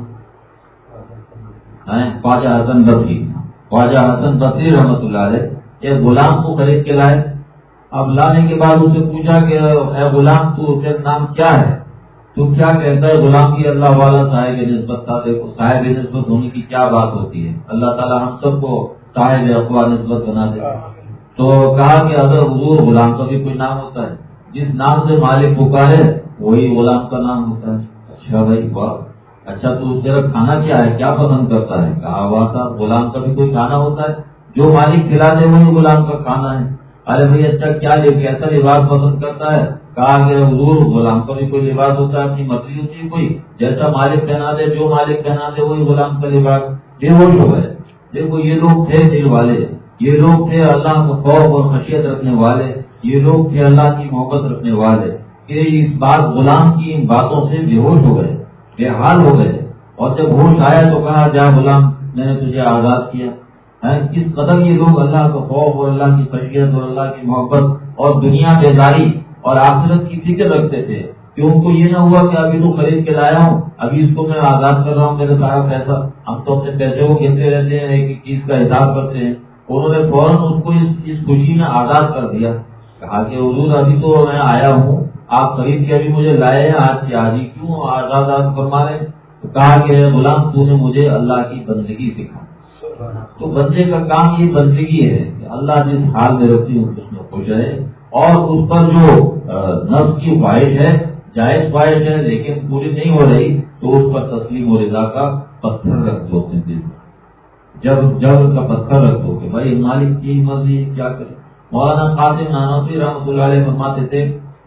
ہے؟ خواجہ حسن بصری رحمۃ اللہ علیہ ایک غلام کو خرید کے لائے. اب لانے کے بعد اسے پوچھا کہ اے غلام تو تیرا نام کیا ہے؟ تو کیا کہتا ہے غلام کی اللہ والا صاحب نسبت تھا. دیکھو صاحب نسبت ہونے کی کیا بات ہوتی ہے. اللہ تعالیٰ ہم سب کو صاحب اقوا نسبت بنا دے. تو کہا کہ اگر حضور غلام کا بھی کوئی نام ہوتا ہے، جس نام سے مالک پکارے وہی غلام کا نام ہوتا ہے. اچھا بھائی واہ، اچھا تو تیرا کھانا کیا ہے، کیا پسند کرتا ہے؟ کہا ہوا تھا غلام کا بھی کوئی کھانا ہوتا ہے، جو مالک کھلا دے وہی غلام کا کھانا ہے. ارے بھائی اچھا کیا کیسا لباس پسند کرتا ہے؟ کہا کہ حضور غلام کا بھی کوئی لباس ہوتا ہے، اپنی مرضی ہوتی ہے کوئی، جیسا مالک پہنا دے، جو مالک پہنا دے وہی غلام کا لباس. بے ہوش ہو گئے. دیکھو یہ لوگ تھے دل والے، یہ لوگ تھے اللہ کو خوف اور خشیت رکھنے والے، یہ لوگ تھے اللہ کی محبت رکھنے والے کہ اس بات غلام کی ان باتوں سے بے ہوش ہو گئے، بے حال ہو گئے. اور جب ہوش آیا تو کہا جا غلام میں نے تجھے آزاد کیا. کس قدر یہ لوگ اللہ کا خوف اور اللہ کی خشیت اور اللہ کی محبت اور دنیا بیداری اور آخرت کی فکر رکھتے تھے کہ ان کو یہ نہ ہوا کہ ابھی تو خرید کے لایا ہوں، ابھی اس کو میں آزاد کر رہا ہوں، میرا سارا پیسہ. ہم تو اپنے پیسے کو گنتے رہتے ہیں، ایک ایک چیز کا حساب کرتے ہیں. انہوں نے فوراً اس کو اس خوشی میں آزاد کر دیا. کہا کہ حضور ابھی تو میں آیا ہوں، آپ خرید کے ابھی مجھے لائے ہیں، آج کی آج ہی کیوں آزاد فرما رہے ہیں؟ تو کہا کہ غلام تو نے مجھے اللہ کی بندگی سکھا. تو بندے کا کام یہ بندگی ہے کہ اللہ جس حال میں رکھتی ہوں اس میں خوش رہے، اور اس پر جو نفس کی خواہش ہے، جائز خواہش ہے لیکن پوری نہیں ہو رہی، تو اس پر تسلیم و رضا کا پتھر رکھ دو اپنے دل میں. جب کا پتھر رکھ دو کہ بھائی مالک کی مرضی کیا کرے. مولانا قاسم نانوتوی رحمۃ اللہ علیہ فرماتے تھے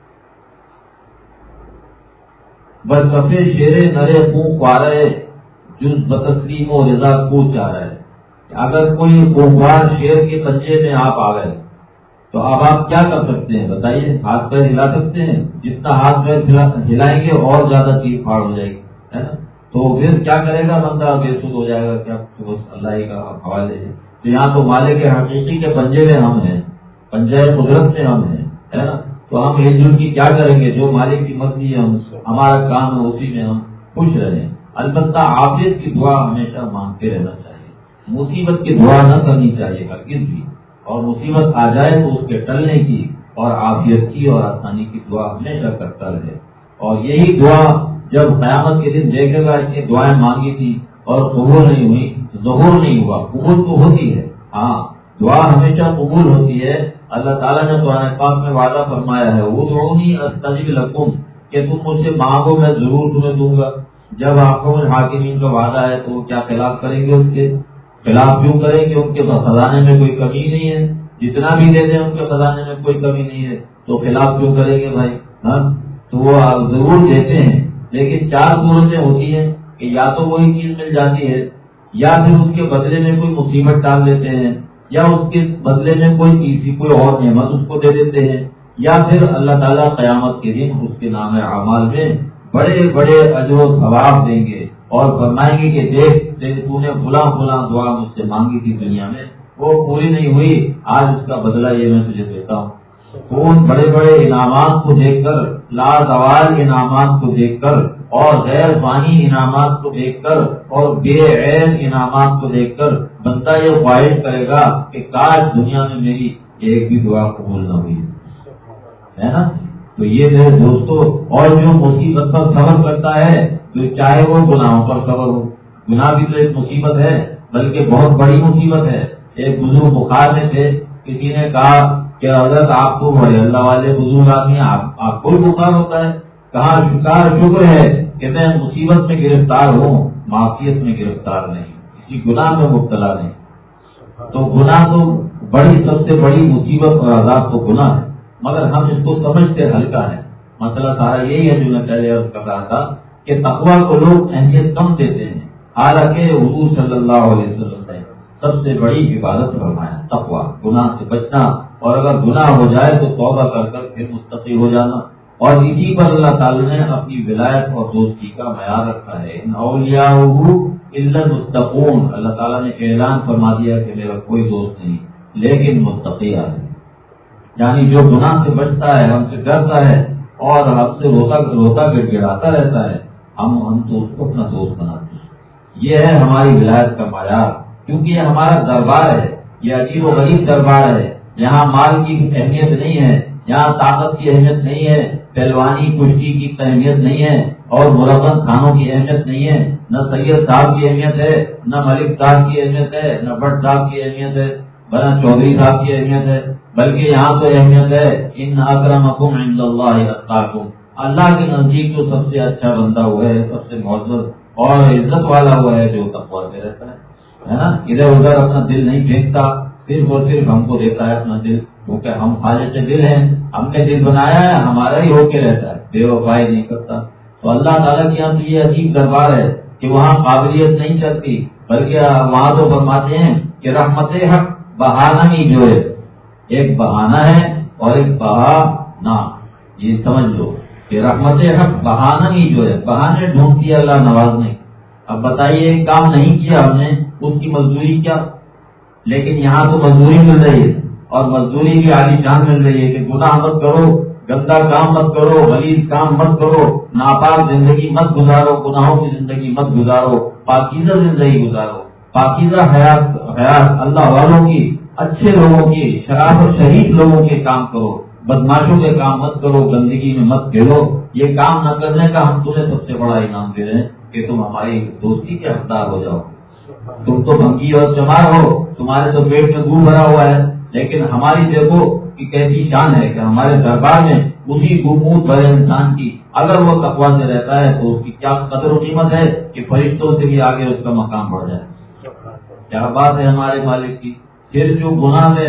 برکفے شیرے نرے خوں پارے جز بتسلیم و رضا کو چاہ رہا ہے. اگر کوئی گوگوار شیر کے پنجے میں آپ آ گئے تو اب آپ کیا کر سکتے ہیں بتائیے؟ ہاتھ پیر ہلا سکتے ہیں؟ جتنا ہاتھ پیر ہلائیں گے اور زیادہ چیز پھاڑ ہو جائے گی، ہے نا. تو پھر کیا کرے گا بندہ؟ بے سود ہو جائے گا. کیا اللہ ہی کا حوالے ہے. تو یہاں تو مالک حقیقی کے پنجے میں ہم ہیں، پنجے قدرت میں ہم ہیں، ہے نا. تو ہم ہل جل کی کیا کریں گے؟ جو مالک کی مرضی ہے ہمارا کام ہے اسی میں ہم خوش رہیں. البتہ عافیت کی دعا ہمیشہ مانگتے رہنا چاہیے، مصیبت کی دعا نہ کرنی چاہیے ہرگز بھی، اور مصیبت آ جائے تو اس کے ٹلنے کی اور عافیت کی اور آسانی کی دعا ہمیشہ کرتا رہے۔ اور یہی دعا جب قیامت کے دن دیکھے گا اتنی دعائیں مانگی تھی اور قبول نہیں ہوئی، ظہور نہیں ہوا، قبول تو ہوتی ہے، ہاں دعا ہمیشہ قبول ہوتی ہے۔ اللہ تعالیٰ نے قرآن پاک میں وعدہ فرمایا ہے ادعونی استجب لکم، کہ تم مجھ سے مانگو میں ضرور تمہیں دوں گا۔ جب آپ کو حاکمین کا وعدہ ہے تو کیا خلاف کریں گے؟ اس کے خلاف کیوں کریں گے؟ ان کے خزانے میں کوئی کمی نہیں ہے، جتنا بھی دے دیں ان کے خزانے میں کوئی کمی نہیں ہے، تو خلاف کیوں کریں گے بھائی؟ ہاں تو وہ ضرور دیتے ہیں، لیکن چار صورتیں ہوتی ہیں کہ یا تو وہی چیز مل جاتی ہے، یا پھر اس کے بدلے میں کوئی مصیبت ڈال دیتے ہیں، یا اس کے بدلے میں کوئی اور نعمت اس کو دے دیتے ہیں، یا پھر اللہ تعالیٰ قیامت کے دن اس کے نام اعمال میں بڑے بڑے اجر و ثواب دیں گے اور فرمائیں گے کہ دیکھ تو نے فلاں فلاں دعا مجھ سے مانگی تھی دنیا میں، وہ پوری نہیں ہوئی، آج اس کا بدلہ یہ میں تجھے دیتا ہوں۔ تو ان بڑے بڑے انعامات کو دیکھ کر، لازوال انعامات کو دیکھ کر، اور غیر فانی انعامات کو دیکھ کر، اور بے عین انعامات کو دیکھ کر بندہ یہ خواہش کرے گا کہ کاش دنیا میں میری ایک بھی دعا قبول نہ ہوئی ہے نا۔ تو یہ میرے دوستو، اور جو مصیبت پر صبر کرتا ہے تو چاہے وہ گناہوں پر صبر ہو، گناہ بھی تو ایک مصیبت ہے، بلکہ بہت بڑی مصیبت ہے۔ ایک بزرگ بخار میں تھے، کسی نے کہا کہ حضرت آپ تو بڑے اللہ والے بزرگ آدمی ہیں، آپ کو بخار ہوتا ہے؟ کہا شکر ہے کہ میں مصیبت میں گرفتار ہوں، معصیت میں گرفتار نہیں، کسی گناہ میں مبتلا نہیں۔ تو گناہ تو بڑی سب سے بڑی مصیبت اور عذاب تو گناہ ہے، مگر ہم اس کو سمجھتے ہلکا ہے۔ مسئلہ سارا یہی ہے جو میں پہلے عرض کر رہا تھا کہ تقویٰ کو لوگ اہمیت کم دیتے ہیں، حالانکہ حضور صلی اللہ علیہ وسلم نے سب سے بڑی عبادت فرمایا تقویٰ، گناہ سے بچنا، اور اگر گناہ ہو جائے تو توبہ کر کر پھر مستقی ہو جانا۔ اور اسی پر اللہ تعالی نے اپنی ولایت اور دوستی کا معیار رکھا ہے، ان اولیاءہ الا المتقون، اللہ تعالیٰ نے اعلان فرما دیا کہ میرا کوئی دوست نہیں لیکن متقی ہے، یعنی جو گناہ سے بچتا ہے، ہم سے ڈرتا ہے اور ہم سے روتا گڑ گڑاتا رہتا ہے، ہم تو اس کو اپنا دوست بناتے ہیں۔ یہ ہے ہماری ولایت کا معیار، کیونکہ یہ ہمارا دربار ہے، یہ عجیب و غریب دربار ہے، یہاں مال کی اہمیت نہیں ہے، یہاں طاقت کی اہمیت نہیں ہے، پہلوانی کشتی کی اہمیت نہیں ہے، اور مرغن کھانوں کی اہمیت نہیں ہے، نہ سید صاحب کی اہمیت ہے، نہ ملک صاحب کی اہمیت ہے، نہ بٹ صاحب کی اہمیت ہے، نہ چودھری صاحب کی اہمیت ہے، بلکہ یہاں تو اہمیت ہے ان اکرمکم عند اللہ اتقاکم، اللہ کے نزدیک جو سب سے اچھا بندہ ہوا ہے، سب سے معزز اور عزت والا ہوا ہے جو تقویٰ سے رہتا ہے نا، ادھر ادھر اپنا دل نہیں پھینکتا، صرف اور صرف ہم کو دیتا ہے اپنا دل، کیونکہ ہم خالق دل ہیں، ہم نے دل بنایا ہے، ہمارا ہی ہو کے رہتا ہے، بے وفائی نہیں کرتا۔ تو اللہ تعالیٰ کے یہاں تو یہ عجیب دربار ہے کہ وہاں قابلیت نہیں چلتی، بلکہ وہاں تو فرماتے ہیں کہ رحمت حق بہانہ ہی جو ہے، ایک بہانہ ہے اور ایک بہانہ، یہ سمجھ لو کہ رحمت حق بہانہ ہی جو ہے، بہانے ڈھونڈتی ہے اللہ نوازنے۔ اب بتائیے ایک کام نہیں کیا ہم نے، اس کی مزدوری کیا؟ لیکن یہاں تو مزدوری مل رہی ہے، اور مزدوری بھی عالی شان مل رہی ہے کہ گناہ مت کرو، گندا کام مت کرو، غلیظ کام مت کرو، ناپاک زندگی مت گزارو، گناہوں کی زندگی مت گزارو، پاکیزہ زندگی گزارو، پاکیزہ حیات اللہ والوں کی، اچھے لوگوں کی، شراب اور شریف لوگوں کے کام کرو، بدماشوں کے کام مت کرو، گندگی میں مت کھیلو۔ یہ کام نہ کرنے کا ہم تمہیں سب سے بڑا انعام دے رہے ہیں کہ تم ہماری دوستی کے حقدار ہو جاؤ۔ تم تو بھنگی اور چمار ہو، تمہارے تو پیٹ میں گو بھرا ہوا ہے، لیکن ہماری دیکھو کہ کیسی شان ہے کہ ہمارے دربار میں اسی گموت بھرے انسان کی اگر وہ تقویٰ سے رہتا ہے تو اس کی کیا قدر و قیمت ہے کہ فرشتوں سے بھی آگے اس کا مقام بڑھ جائے۔ کیا بات ہے ہمارے مالک کی۔ پھر جو گناہ میں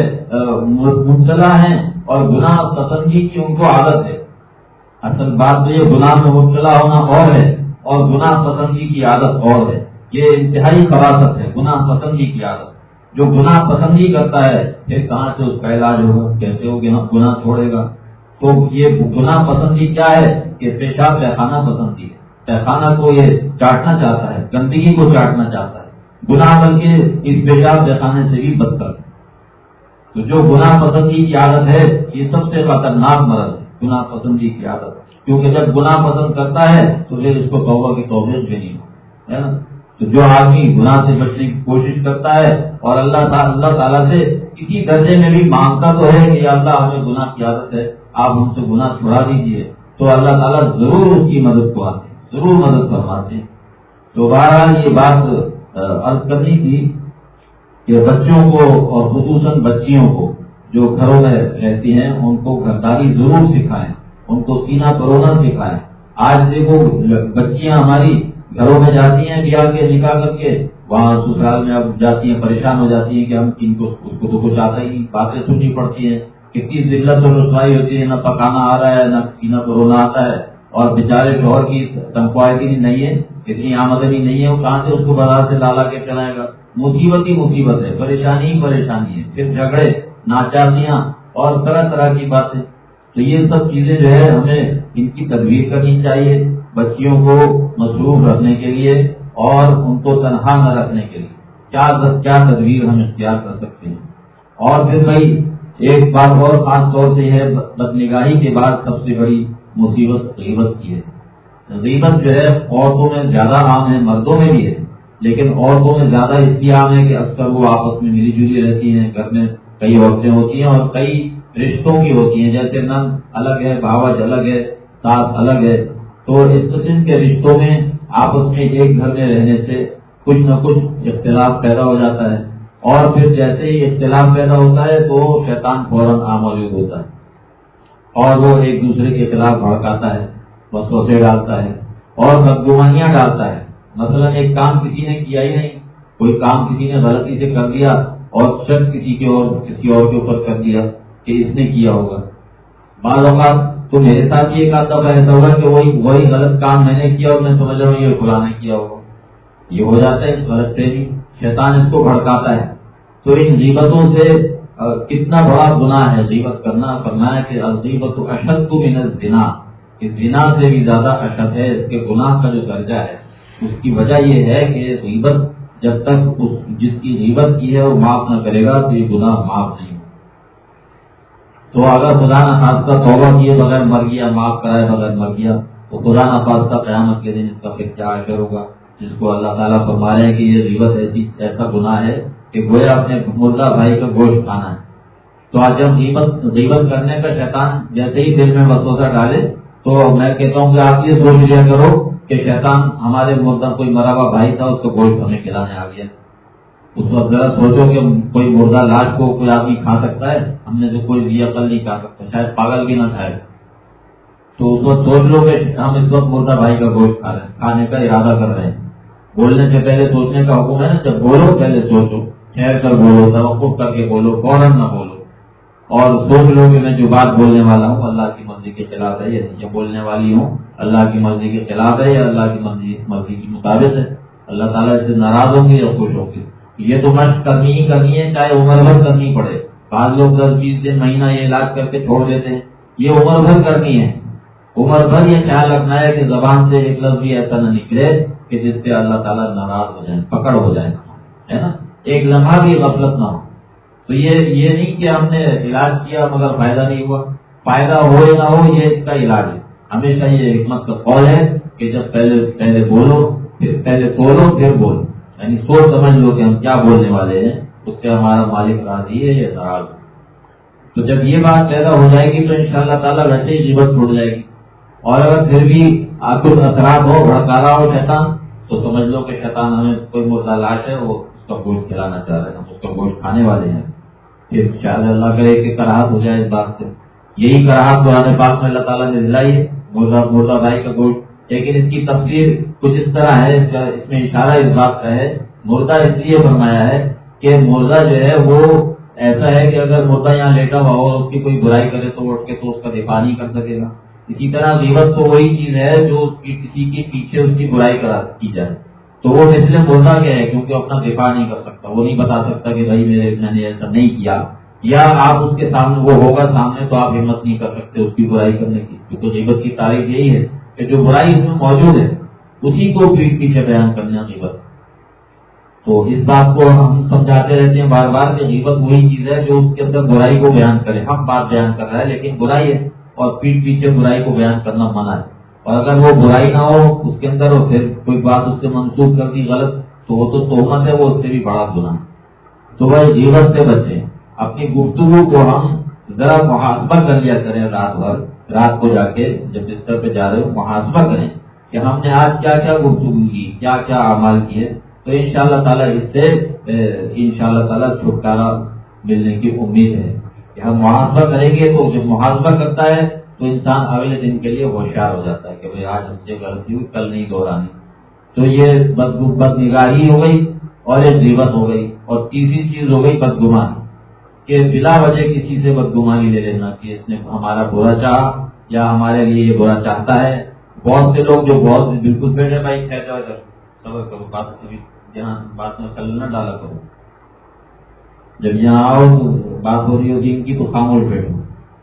مبتلا ہیں اور گناہ پسندی کی ان کو عادت ہے، اصل بات تو یہ گناہ میں مبتلا ہونا اور ہے اور گناہ پسندی کی عادت اور ہے، یہ انتہائی خباثت ہے گناہ پسندی کی عادت۔ جو گناہ پسندی کرتا ہے پھر کہاں سے اس کا علاج ہوگا، کیسے وہ گناہ چھوڑے گا؟ تو یہ گناہ پسندی کیا ہے کہ پیشاب پیخانہ پسندی ہے، پیخانہ کو یہ چاٹنا چاہتا ہے، گندگی کو چاٹنا چاہتا ہے، گناہ بلکہ اس پیشاب پیخانے سے بھی بدتر ہے۔ تو جو گناہ پسندی کی عادت ہے یہ سب سے خطرناک مرض ہے، گناہ پسندی کی عادت، کیونکہ جب گناہ پسند کرتا ہے تو پھر اس کو توبہ کی توفیق بھی نہیں ہے نا؟ تو جو آدمی گناہ سے بچنے کی کوشش کرتا ہے اور اللہ تعالیٰ سے کسی درجے میں بھی مانگتا تو ہے کہ اللہ ہمیں گناہ کی عادت ہے، آپ ہم سے گناہ چھڑا دیجیے، تو اللہ تعالیٰ ضرور اس کی مدد کو آتے ہیں، ضرور مدد فرماتے ہیں۔ تو بہرحال یہ بات عرض کرنی تھی کہ بچوں کو اور خصوصاً بچیوں کو جو گھروں میں رہتی ہیں ان کو گھرداری ضرور سکھائیں، ان کو سینہ پرونا سکھائیں۔ آج دیکھو بچیاں ہماری گھروں میں جاتی ہیں بیاہ کے نکاح کر کے، وہاں سسرال میں اب جاتی ہیں، پریشان ہو جاتی ہیں کہ ہم ان کو اس کو تو کچھ آتا ہی نہیں، باتیں سننی پڑتی ہیں، کتنی ذلت اور رسوائی ہوتی ہے، نہ پکانا آ رہا ہے نہ سینہ پرونا آتا ہے، اور بیچارے شوہر کی تنخواہ اتنی نہیں ہے، اتنی آمدنی نہیں ہے، وہ کہاں سے اس کو بازار سے لا کے چلائے گا؟ مصیبت ہی مصیبت ہے، پریشانی ہی پریشانی ہے، پھر جھگڑے، ناچازیاں اور طرح طرح کی باتیں۔ تو یہ سب چیزیں جو ہے ہمیں ان کی تدبیر کرنی چاہیے، بچیوں کو مصروف رکھنے کے لیے اور ان کو تنہا نہ رکھنے کے لیے کیا تدبیر ہم اختیار کر سکتے ہیں۔ اور پھر بھائی ایک بات اور خاص طور سے ہے، بدنگاہی کے بعد سب سے بڑی مصیبت غیبت کی ہے۔ غیبت جو ہے عورتوں میں زیادہ عام ہے، مردوں میں بھی ہے، لیکن عورتوں میں زیادہ اس لیے عام ہے کہ اکثر وہ آپس میں ملی جلی رہتی ہیں، گھر میں کئی عورتیں ہوتی ہیں اور کئی رشتوں کی ہوتی ہیں، جیسے نند الگ ہے، بھاوج الگ ہے، ساس الگ ہے، تو اس قسم کے رشتوں میں آپس میں ایک گھر میں رہنے سے کچھ نہ کچھ اختلاف پیدا ہو جاتا ہے، اور پھر جیسے ہی اختلاف پیدا ہوتا ہے تو شیطان فوراً موجود ہوتا ہے اور وہ ایک دوسرے کے خلاف بھڑکاتا ہے، وسوسے ڈالتا ہے اور بدگمانیاں ڈالتا ہے۔ مثلا ایک کام کسی نے کیا ہی نہیں، کوئی کام کسی نے غلطی سے کر دیا اور شک کسی اور کے اوپر کر دیا کہ اس نے کیا ہوگا۔ بعض اوقات تو میرے ساتھ یہ ایک دفعہ ایسا ہوگا کہ وہی غلط کام میں نے کیا اور میں سمجھ رہا ہوں یہ فلاں نے کیا ہوگا، یہ ہو جاتا ہے غلط فہمی، شیطان اس کو بھڑکاتا ہے۔ تو ان غیبتوں سے کتنا بڑا گناہ ہے غیبت کرنا، فرمایا کہ الغیبۃ اشد من الزنا، کہ زنا سے بھی زیادہ اشد ہے، اس کے گناہ کا جو درجہ ہے اس کی وجہ یہ ہے کہ غیبت جب تک جس کی غیبت کی ہے وہ معاف نہ کرے گا تو یہ گناہ معاف نہیں ہوگا۔ تو اگر خدا نخواستہ توبہ کیے بغیر مر گیا، معاف کرائے بغیر مر گیا، تو خدا نخواستہ قیامت کے دن اس کا پھر کیا اثر ہوگا، جس کو اللہ تعالیٰ فرما رہے ہیں کہ یہ غیبت ایسا گناہ ہے کہ گویا اپنے مردہ بھائی کا گوشت کھانا ہے۔ تو آج جب غیبت کرنے کا شیطان جیسے ہی دل میں وسوسہ ڈالے تو میں کہتا ہوں کہ آپ یہ سوچ لیا کرو کہ شیطان ہمارے مردہ کوئی مرا ہوا بھائی تھا، اس کو گوشت ہمیں کھلانے آ گیا۔ اس وقت ذرا سوچو کہ کوئی مردہ لاش کو کوئی آدمی کھا سکتا ہے؟ ہم نے تو کوئی بھی عقل نہیں کھا سکتا، شاید پاگل بھی نہ کھائے۔ تو اس وقت سوچ لو کہ ہم اس وقت مردہ بھائی کا گوشت کھا رہے ہیں، کھانے کا ارادہ کر رہے ہیں۔ بولنے سے پہلے سوچنے کا حکم ہے نا، جب بولو پہلے سوچو، ٹھہر کر بولو، توقف کر کے بولو، فوراً نہ بولو، اور سوچ لو کہ میں جو بات بولنے والا ہوں اللہ کی مرضی کے خلاف ہے، یا بولنے والی ہوں اللہ کی مرضی کے خلاف ہے یا اللہ کی مرضی کے مطابق ہے، اللہ تعالیٰ اس سے ناراض ہوں گے یا خوش ہوں گے۔ یہ تو مشق کرنی ہی کرنی ہے، چاہے عمر بھر کرنی پڑے۔ بعض لوگ 10-20 دن مہینہ یہ علاج کر کے چھوڑ دیتے ہیں، یہ عمر بھر کرنی ہے۔ عمر بھر یہ خیال رکھنا ہے کہ زبان سے ایک لفظ بھی ایسا نہ نکلے کہ جس سے اللہ تعالیٰ ناراض ہو جائے، پکڑ ہو جائے، ہے نا، ایک لمحہ بھی غفلت نہ ہو۔ تو یہ نہیں کہ ہم نے علاج کیا مگر فائدہ نہیں ہوا، فائدہ ہو یا نہ ہو یہ اس کا علاج ہے۔ ہمیشہ یہ حکمت کا قول ہے کہ جب پہلے بولو، پھر پہلے تولو پھر بولو، یعنی سوچ سمجھ لو کہ ہم کیا بولنے والے ہیں، اس سے ہمارا مالک راضی ہے یا ناراض ہے۔ تو جب یہ بات پیدا ہو جائے گی تو انشاءاللہ تعالیٰ ویسے ہی غیبت چھوڑ جائے گی، اور اگر پھر بھی کچھ اثرات ہو، بھڑکا رہا ہو شیطان، تو سمجھ لو کہ شیطان ہمیں کوئی مردہ لاش ہے، وہ اس کا گوشت کھلانا چاہ رہے ہیں، ہم اس کا گوشت کھانے والے ہیں۔ پھر شاید اللہ کرے کہ کراہت ہو جائے اس بات سے۔ یہی کراہت قرآن پاک میں اللہ تعالیٰ نے دلائی ہے، مردہ بھائی کا گوشت، لیکن اس کی تفسیر کچھ اس طرح ہے، اس میں اشارہ اس بات کا ہے، مردہ اس لیے فرمایا ہے کہ مردہ جو ہے وہ ایسا ہے کہ اگر مردہ یہاں لیٹا ہوا ہو، اس کی کوئی برائی کرے تو اٹھ کے تو اس کا دفاع نہیں کر سکے گا۔ اسی طرح غیبت تو وہی چیز ہے جو کسی کے پیچھے اس کی برائی کی جائے، تو وہ مثل مردہ کیا ہے، کیونکہ اپنا دفاع نہیں کر سکتا، وہ نہیں بتا سکتا کہ بھائی میں نے ایسا نہیں کیا، یا آپ اس کے سامنے وہ ہوگا سامنے تو آپ ہمت نہیں کر سکتے اس کی برائی کرنے کی، کیونکہ غیبت کی تعریف یہی ہے کہ جو برائی اس میں موجود ہے اسی کو پیچھے بیان کرنا غیبت۔ تو اس بات کو ہم سمجھاتے رہتے ہیں بار بار کہ غیبت وہی چیز ہے جو اس کے اندر برائی کو بیان کرے، ہم بات بیان کر رہا ہے لیکن برائی ہے، اور پیٹھ پیچھے برائی کو بیان کرنا منع ہے۔ اور اگر وہ برائی نہ ہو اس کے اندر اور پھر کوئی بات اس سے منسوخ کر دی غلط تو وہ تو تہمت ہے، وہ اس سے بھی بڑا گناہ۔ تو وہ غیبت سے بچیں، اپنی گفتگو کو ہم ذرا محاسبہ کر لیا کریں، رات بھر رات کو جا کے جب بستر پہ جا رہے ہو محاسبہ کریں کہ ہم نے آج کیا کیا گفتگو کی، کیا کیا اعمال کیے، تو انشاءاللہ تعالیٰ اس سے انشاءاللہ تعالیٰ چھٹکارا ملنے کی امید ہے کہ ہم محاسبہ کریں گے۔ تو جب محاسبہ کرتا ہے تو انسان اگلے دن کے لیے ہوشیار ہو جاتا ہے کہ بھائی آج ہم سے غلطی ہوئی، کل نہیں دہرانی۔ تو یہ بد نگاہی ہو گئی اور ایک غیبت ہو گئی، اور تیسری چیز ہو گئی بدگمانی، کہ بلا وجہ کسی سے بدگمانی لے لینا کہ اس نے ہمارا برا چاہا یا ہمارے لیے یہ برا چاہتا ہے۔ بہت سے لوگ جو بہت بالکل بیٹھے بھائی کہتے ہیں صبر کرو، بات کبھی یہاں بات میں خلل نہ ڈالا کرو، جب یہاں آؤ تو بات ہو رہی ہوگی ان کی تو خاموش بیٹھو۔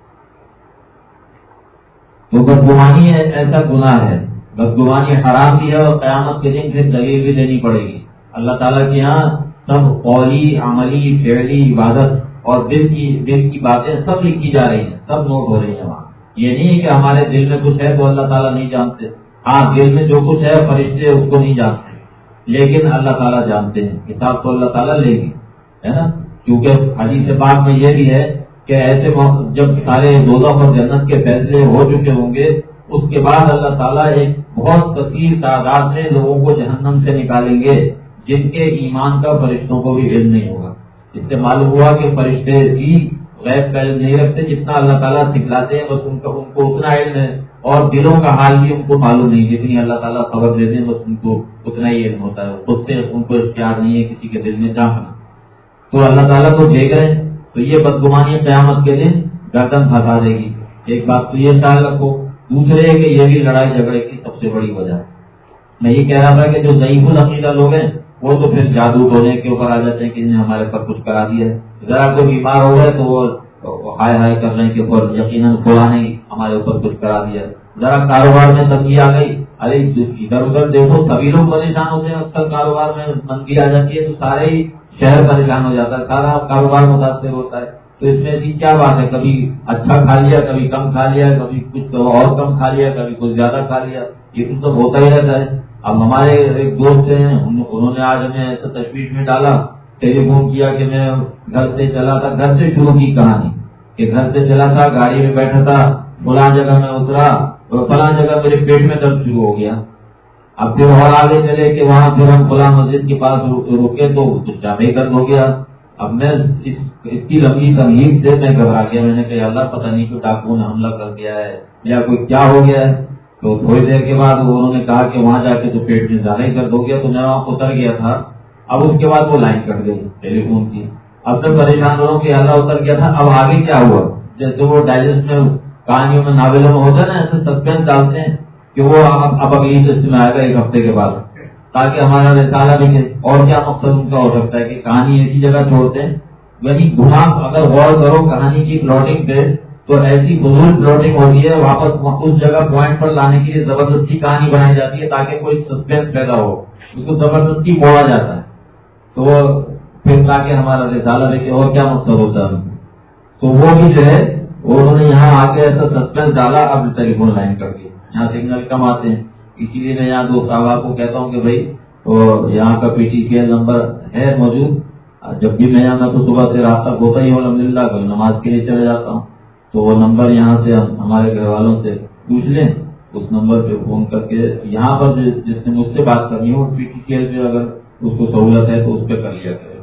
تو بدگمانی ایسا گناہ ہے، بدگمانی حرام بھی ہے، اور قیامت کے دن پھر دلیل بھی دینی پڑے گی اللہ تعالیٰ کے یہاں۔ سب قولی، عملی، فعلی، عبادت اور دل کی باتیں سب لکھی جا رہی ہیں، سب نوٹ ہو رہی ہیں وہاں۔ یہ نہیں ہے کہ ہمارے دل میں کچھ ہے تو اللہ تعالیٰ نہیں جانتے، ہاں دل میں جو کچھ ہے فرشتے اس کو نہیں جانتے، لیکن اللہ تعالیٰ جانتے ہیں، حساب تو اللہ تعالیٰ لے گی، ہے نا۔ کیونکہ حدیث پاک میں یہ بھی ہے کہ ایسے جب سارے دوزخ اور جنت کے فیصلے ہو چکے ہوں گے، اس کے بعد اللہ تعالیٰ ایک بہت کثیر تعداد میں لوگوں کو جہنم سے نکالیں گے جن کے ایمان کا فرشتوں کو بھی علم نہیں ہوگا۔ اس سے معلوم ہوا کہ فرشتے بھی غیب کا علم نہیں رکھتے، جتنا اللہ تعالیٰ سکھلاتے ہیں بس ان کو اتنا علم ہے، اور دلوں کا حال بھی ان کو معلوم نہیں، جتنی اللہ تعالیٰ خبر دیتے ہیں بس ان کو اتنا ہی علم ہوتا ہے، خود سے ان کو اختیار نہیں ہے کسی کے دل میں جھانکنا۔ تو اللہ تعالیٰ کو دیکھ رہے ہیں، تو یہ بدگمانی قیامت کے دن گردن پھنسا دے گی۔ ایک بات تو یہ خیال رکھو، دوسرے کہ یہ بھی لڑائی جھگڑے کی سب سے بڑی وجہ ہے۔ میں یہ کہہ رہا تھا کہ جو ضعیف العقیدہ لوگ ہیں وہ تو پھر جادو ٹونے کے اوپر آ جاتے ہیں کہ انہیں ہمارے پر کچھ کرا دیا ہے، ذرا کوئی بیمار ہو گئے تو وہ ہائے ہائے کر رہے ہیں کہ یقیناً خدا نے ہمارے اوپر کچھ کرا دیا، ذرا کاروبار میں تنگی آ گئی، ارے ادھر ادھر دیکھو سبھی لوگ پریشان ہوتے ہیں، اکثر کاروبار میں تنگی آ جاتی ہے تو سارے ہی شہر پریشان ہو جاتا ہے، سارا کاروبار متاثر ہوتا ہے۔ تو اس میں ایسی کیا بات ہے، کبھی اچھا کھا لیا، کبھی کم کھا لیا، کبھی کچھ اور کم کھا لیا، کبھی کچھ زیادہ کھا لیا، یہ تو سب ہوتا ہی رہتا ہے۔ اب ہمارے ایک دوست ہیں، انہوں نے آج ہمیں ایسا تشویش میں ڈالا، ٹیلی فون کیا کہ میں گھر سے چلا تھا، گھر سے شروع کی کہانی کہ گھر سے چلا تھا، گاڑی میں بیٹھا تھا، فلاں جگہ میں اترا اور فلاں جگہ میرے پیٹ میں درد شروع ہو گیا۔ اب پھر اور آگے چلے کہ وہاں پھر ہم فلاں مسجد کے پاس رکے تو جامع درد ہو گیا۔ اب میں اس کی لمبی تنہیب سے میں گھبرا گیا، میں نے کہا اللہ پتہ نہیں کہ ڈاکو نے حملہ کر دیا ہے یا کوئی کیا ہو گیا ہے۔ تو تھوڑی دیر کے بعد انہوں نے کہا کہ وہاں جا کے تو پیٹ میں زیادہ ہی درد ہو گیا، تو میں وہاں اتر گیا تھا۔ اب اس کے بعد وہ لائن کٹ گئی ٹیلی فون کی، اب تک پریشان ہو کہ اللہ اتر گیا تھا، اب آگے کیا ہوا؟ جیسے وہ ڈائجسٹ میں کہانیوں میں ناولوں میں ہوتا ہے نا، ایسے سسپینس ڈالتے ہیں کہ وہ اب اگلی قسط میں آئے گا ایک ہفتے کے بعد، تاکہ ہمارا رسالہ دکھے۔ اور کیا مقصد ان کا ہو سکتا ہے کہ کہانی ایسی جگہ چھوڑتے ہیں، یعنی گھما، اگر غور کرو کہانی کی پلاٹنگ پہ تو ایسی فضول پلاٹنگ ہوتی ہے، واپس اس جگہ پوائنٹ پر لانے کے لیے زبردستی کہانی بنائی جاتی ہے تاکہ کوئی سسپینس پیدا ہو، اس کو زبردستی موڑا جاتا ہے تو وہ پھر تاکہ ہمارا رسالہ دیکھے، اور کیا مقصد ہوتا ہے۔ تو وہ بھی جو ہے انہوں نے یہاں آ کے ایسا سسپینس ڈالا، اب ٹیلی فون لائن کر دی، یہاں سگنل کم آتے ہیں، اسی لیے میں یہاں دوست صاحب کو کہتا ہوں کہ بھائی یہاں کا P T C L number ہے موجود، جب بھی میں یہاں تو صبح سے رات تک ہوتا ہی ہوں الحمدللہ، کبھی نماز کے لیے چلے جاتا ہوں، تو وہ نمبر یہاں سے ہمارے گھر والوں سے پوچھ لیں، اس نمبر پہ فون کر کے یہاں پر جس نے مجھ سے بات کرنی ہو پی ٹی سی ایل پہ اگر اس کو سہولت ہے تو اس پہ کر لیا کرے۔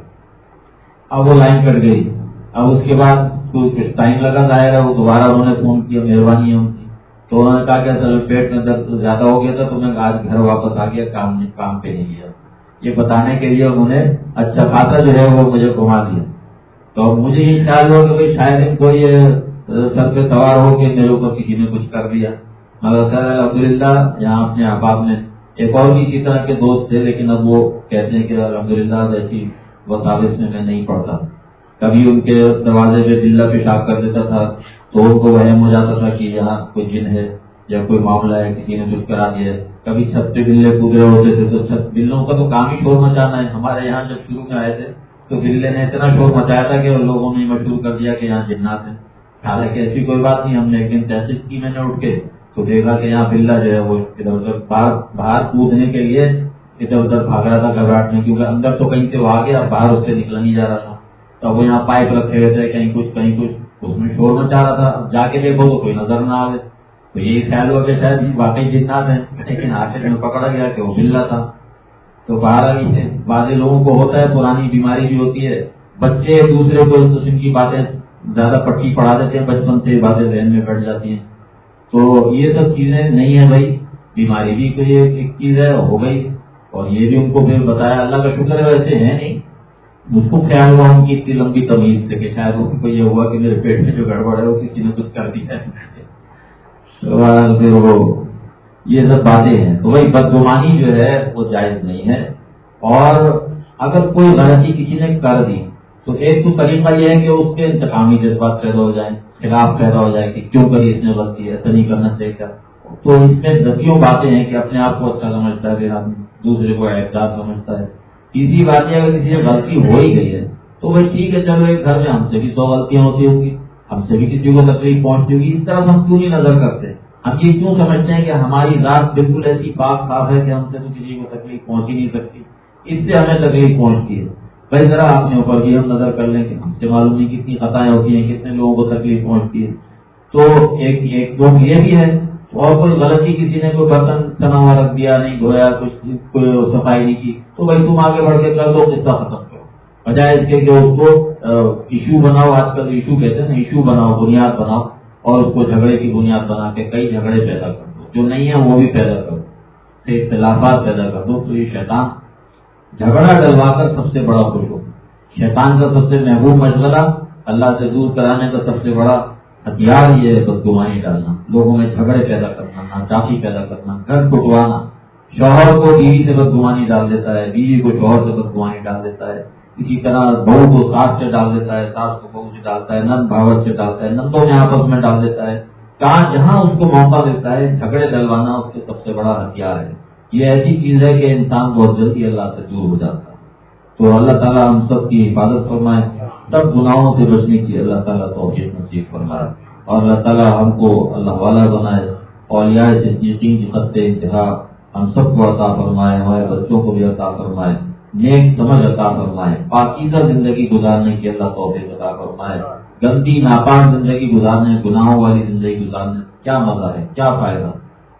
اب وہ لائن کٹ گئی، اب اس کے بعد کچھ ٹائم لگا ظاہر ہے، وہ دوبارہ انہوں نے فون کیا، مہربانی ہے ان کی، تو انہوں نے کہا کہ اصل پیٹ میں درد زیادہ ہو گیا تھا تو میں آج گھر واپس آ گیا، کام پہ نہیں گیا۔ یہ بتانے کے لیے انہوں نے اچھا خاصا جو ہے وہ مجھے گھما دیا۔ تو مجھے یہ خیال ہوا کہ بھائی شاید ان کو یہ سر پہ سوار ہو کے میرے اوپر کسی نے کچھ کر دیا، مگر خیر الحمدللہ یہاں اپنے احباب میں ایک اور بھی اسی طرح کے دوست تھے، لیکن اب وہ کہتے ہیں کہ الحمدللہ ایسی وساوس میں نہیں پڑتا، کبھی ان کے دروازے پہ بلا پیشاب کر دیتا تھا تو ان کو وہم ہو جاتا تھا کہ یہاں کوئی جن ہے یا کوئی معاملہ ہے، کسی نے کچھ کرا دیا ہے۔ کبھی چھت پہ بلے کودے ہوتے تھے تو بلوں کا تو کام ہی شور مچانا ہے۔ ہمارے یہاں جب شروع میں آئے تھے تو بلے نے اتنا شور مچایا تھا کہ لوگوں نے مشہور کر دیا کہ یہاں جنات ہیں، حالانکہ ایسی کوئی بات نہیں۔ ہم نے ایک دن تحقیق کی میں نے اٹھ کے، تو دیکھا کہ یہاں بلا جو ہے وہ ادھر ادھر باہر کودنے کے لیے ادھر ادھر بھاگ رہا تھا گھبراہٹ میں، کیونکہ اندر تو کہیں سے وہ آ گیا، باہر اس سے نکلا نہیں جا رہا تھا. تو وہ یہاں پائپ رکھے ہوئے تھے، کہیں کچھ اس میں شور مچا رہا تھا. اب جا کے دیکھو تو کوئی نظر نہ آئے، تو یہی خیال ہوا کہ شاید واقعی جنات ہیں، لیکن آخر میں پکڑا گیا کہ وہ بلا تھا. تو باہر بعض لوگوں کو ہوتا ہے، پرانی بیماری بھی ہوتی ہے، بچے دوسرے کو اس قسم کی باتیں زیادہ پٹی پڑھا دیتے ہیں، بچپن سے باتیں ذہن میں بیٹھ جاتی ہیں. تو یہ سب چیزیں نہیں ہیں بھائی، بیماری بھی کوئی ایک چیز ہے ہو گئی، اور یہ بھی ان کو پھر بتایا. اللہ کا شکر ہے ویسے ہے نہیں، مجھ کو خیال ہوا ان کی اتنی لمبی تمیز سے کہ شاید ان کو یہ ہوا کہ میرے پیٹ میں جو گڑبڑ ہے وہ کسی نے کچھ کر دیا ہے. پھر وہ یہ سب باتیں ہیں. تو وہی بدگمانی جو ہے وہ جائز نہیں ہے. اور اگر کوئی غلطی کسی نے کر دی تو ایک تو طریقہ یہ ہے کہ اس کے انتقامی جذبات پیدا ہو جائیں، خلاف پیدا ہو جائے کہ کیوں کری اس نے غلطی، ایسا نہیں کرنا چاہیے کیا. تو اس میں دسیوں باتیں ہیں کہ اپنے آپ کو اچھا سمجھتا ہے، پھر دوسرے کو احساس سمجھتا ہے. تیسری بات یہ اگر کسی سے غلطی ہو ہی گئی ہے تو وہ ٹھیک ہے، چلو ایک گھر میں ہم سے بھی 100 غلطیاں ہوتی ہوگی، ہم سے بھی کسی کو تکلیف پہنچتی ہوگی. اس طرح ہم کیوں نہیں نظر کرتے؟ ہم یہ کیوں سمجھتے ہیں کہ ہماری ذات بالکل ایسی پاک صاف ہے کہ ہم سے تو کسی کو تکلیف پہنچ ہی نہیں سکتی، اس سے ہمیں تکلیف پہنچتی ہے. بھائی ذرا اپنے اوپر بھی ہم نظر کر لیں کہ ہم سے معلوم نہیں کتنی خطائیں ہوتی ہیں، کتنے لوگوں کو تکلیف پہنچتی ہے. تو ایک دو یہ بھی ہے. اور کوئی غلطی کسی نے کوئی برتن تنا ہوا رکھ دیا، نہیں دھویا، کوئی صفائی نہیں کی، تو بھائی تم آگے بڑھ کے کر دو، قصہ ختم کرو، بجائے اس کے کہ اس کو ایشو بناؤ. آج کل ایشو کہتے ہیں نا، ایشو بناؤ، بنیاد بناؤ، اور اس کو جھگڑے کی بنیاد بنا کے کئی جھگڑے پیدا کر دو، جو نہیں ہے وہ بھی پیدا کر دو، اختلافات پیدا کر دو. تو یہ شیطان جھگڑا ڈلوا کر سب سے بڑا خوش ہو. شیطان کا سب سے محبوب مشغلہ اللہ سے دور کرانے کا سب سے بڑا ہتھیار یہ ہے بدگمانی ڈالنا، لوگوں میں جھگڑے پیدا کرنا، ناچاقی پیدا کرنا، گھر ٹوٹوانا. شوہر کو بیوی سے بدگمانی ڈال دیتا ہے، بیوی کو شوہر سے بدگمانی ڈال دیتا ہے. اسی طرح بہو کو ساس سے ڈال دیتا ہے، ساس کو بہو سے ڈالتا ہے، نند بھاوت سے ڈالتا ہے، نندوں میں آپس میں ڈال دیتا ہے. جہاں اس کو موقع ملتا ہے جھگڑے ڈلوانا اس کے سب سے بڑا ہتھیار ہے. یہ ایسی چیز ہے کہ انسان بہت جلدی اللہ سے دور ہو جاتا ہے. تو اللہ تعالیٰ ہم سب کی حفاظت فرمائے، سب گناہوں سے بچنے کی اللہ تعالیٰ توفیق نصیب فرمائے، اور اللہ تعالیٰ ہم کو اللہ والا بنائے. اولیاء صدیقین کی خط انتہا ہم سب کو عطا فرمائے، ہمارے بچوں کو بھی عطا فرمائے، نیک سمجھ عطا فرمائے، پاکیزہ زندگی گزارنے کی اللہ توفیق عطا فرمائے. گندی ناپاک زندگی گزارنے، گناہوں والی زندگی گزارنے کیا مزہ ہے، کیا فائدہ.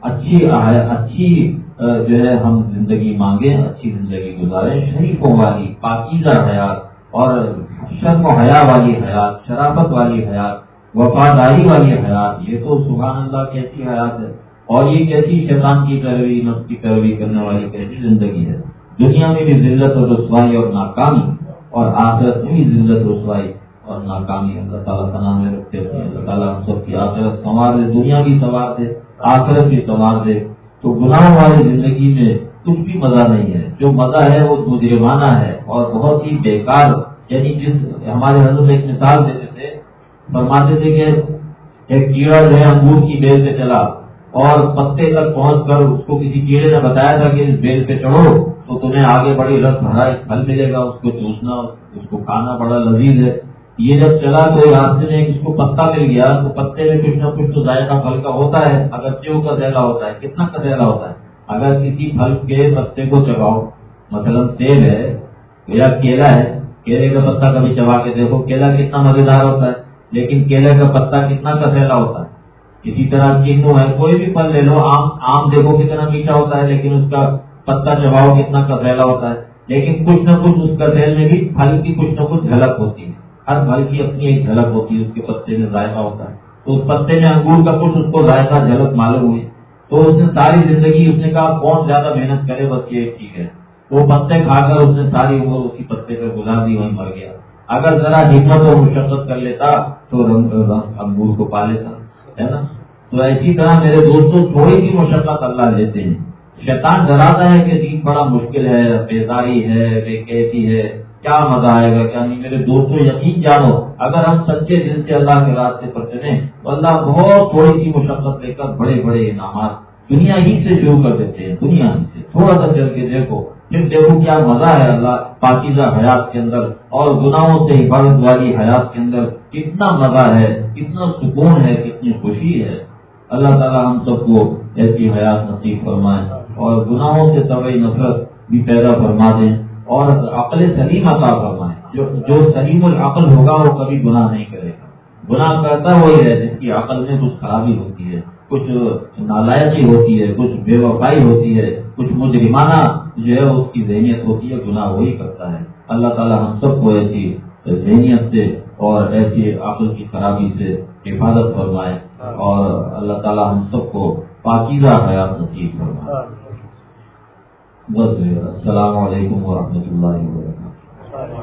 اچھی جو ہے ہم زندگی مانگیں، اچھی زندگی گزاریں، شریفوں والی پاکیزہ حیات، اور شرم و حیا والی حیات، شرافت والی حیات، وفاداری والی حیات. یہ تو سبحان اللہ کیسی حیات ہے، اور یہ کیسی شیطان کی پیروی، نفس کی پیروی کرنے والی کیسی زندگی ہے. دنیا میں بھی ذلت اور رسوائی اور ناکامی، اور آخرت میں بھی ذلت رسوائی اور ناکامی. اللہ تعالیٰ کا نام رکھتے ہیں. اللہ تعالیٰ ہم سب کی آخرت سنوار دے، دنیا بھی سنوار دے، آخرت بھی سنوار دے. تو گناہ والی زندگی میں کچھ بھی مزہ نہیں ہے، جو مزہ ہے وہ مجرمانہ ہے اور بہت ہی بیکار. یعنی جس ہمارے حضرت ایک مثال دیتے تھے، فرماتے تھے کہ ایک کیڑا جو ہے انگور کی بیل پہ چلا اور پتے تک پہنچ کر اس کو کسی کیڑے نے بتایا تھا کہ اس بیل پہ چڑھو تو تمہیں آگے بڑی رس بھرا ایک پھل ملے گا، اس کو چوسنا، اس کو کھانا بڑا لذیذ ہے. یہ جب چلا تو راستے میں اس کو پتا مل گیا، تو پتے میں کچھ نہ کچھ تو ذائقہ پھل کا ہوتا ہے، اگر چیو کا ذائقہ ہوتا ہے، کتنا کا ذائقہ ہوتا ہے. اگر کسی پھل کے پتے کو چباؤ، مثلا سیب ہے یا کیلا ہے، کیلے کا پتا کبھی چبا کے دیکھو، کیلا کتنا مزیدار ہوتا ہے، لیکن کیلے کا پتا کتنا کسیلا ہوتا ہے. اسی طرح کینو ہے، کوئی بھی پھل لے لو، آم دیکھو کتنا میٹھا ہوتا ہے، لیکن اس کا پتا چباؤ کتنا کسیلا ہوتا ہے. لیکن کچھ نہ کچھ اس کسیل میں بھی پھل کی کچھ نہ کچھ جھلک ہوتی ہے. ہر پھل کی اپنی ایک جھلک ہوتی ہے، اس کے پتے میں ذائقہ ہوتا ہے. تو اس پتے میں انگور کا کچھ اس کو ذائقہ جھلک معلوم ہوئی، تو اس نے ساری زندگی، اس نے کہا کون زیادہ محنت کرے، بس یہ ٹھیک ہے. وہ پتے کھا کر اس نے ساری عمر اسی پتے پہ گزار دی، وہیں مر گیا. اگر ذرا ہمت اور مشقت کر لیتا تو انگور کو پا لیتا ہے نا. تو ایسی طرح میرے دوستوں تھوڑی سی مشقت اللہ لیتے ہیں. شیطان ڈراتا ہے کہ دین بڑا مشکل ہے، بیزاری ہے، بے قیدی ہے، کیا مزہ آئے گا کیا نہیں. میرے دوستوں یقین جانو، اگر ہم سچے دل سے اللہ کے راستے پر چلیں تو اللہ بہت تھوڑی سی مشقت لے کر بڑے بڑے انعامات دنیا ہی سے شروع کر دیتے ہیں. دنیا ہی سے تھوڑا سا چل کے دیکھو، پھر دیکھو کیا مزہ ہے اللہ پاکیزہ حیات کے اندر، اور گناہوں سے حفاظت والی حیات کے اندر کتنا مزہ ہے، کتنا سکون ہے، کتنی خوشی ہے. اللہ تعالیٰ ہم سب کو ایسی حیات نصیب فرمائے اور گناہوں سے طبعی نفرت بھی پیدا فرما دیں اور عقل سلیم عطا فرمائے. جو سلیم العقل ہوگا وہ کبھی گناہ نہیں کرے گا. گناہ کرتا وہی ہے جس کی عقل میں کچھ خرابی ہوتی ہے، کچھ نالائقی ہوتی ہے، کچھ بے وفائی ہوتی ہے، کچھ مجرمانہ جو ہے اس کی ذہنیت ہوتی ہے. گناہ وہی کرتا ہے. اللہ تعالیٰ ہم سب کو ایسی ذہنیت سے اور ایسی عقل کی خرابی سے حفاظت فرمائے اور اللہ تعالیٰ ہم سب کو پاکیزہ حیات نصیب فرمائے. بس السلام علیکم ورحمۃ اللہ وبرکاتہ.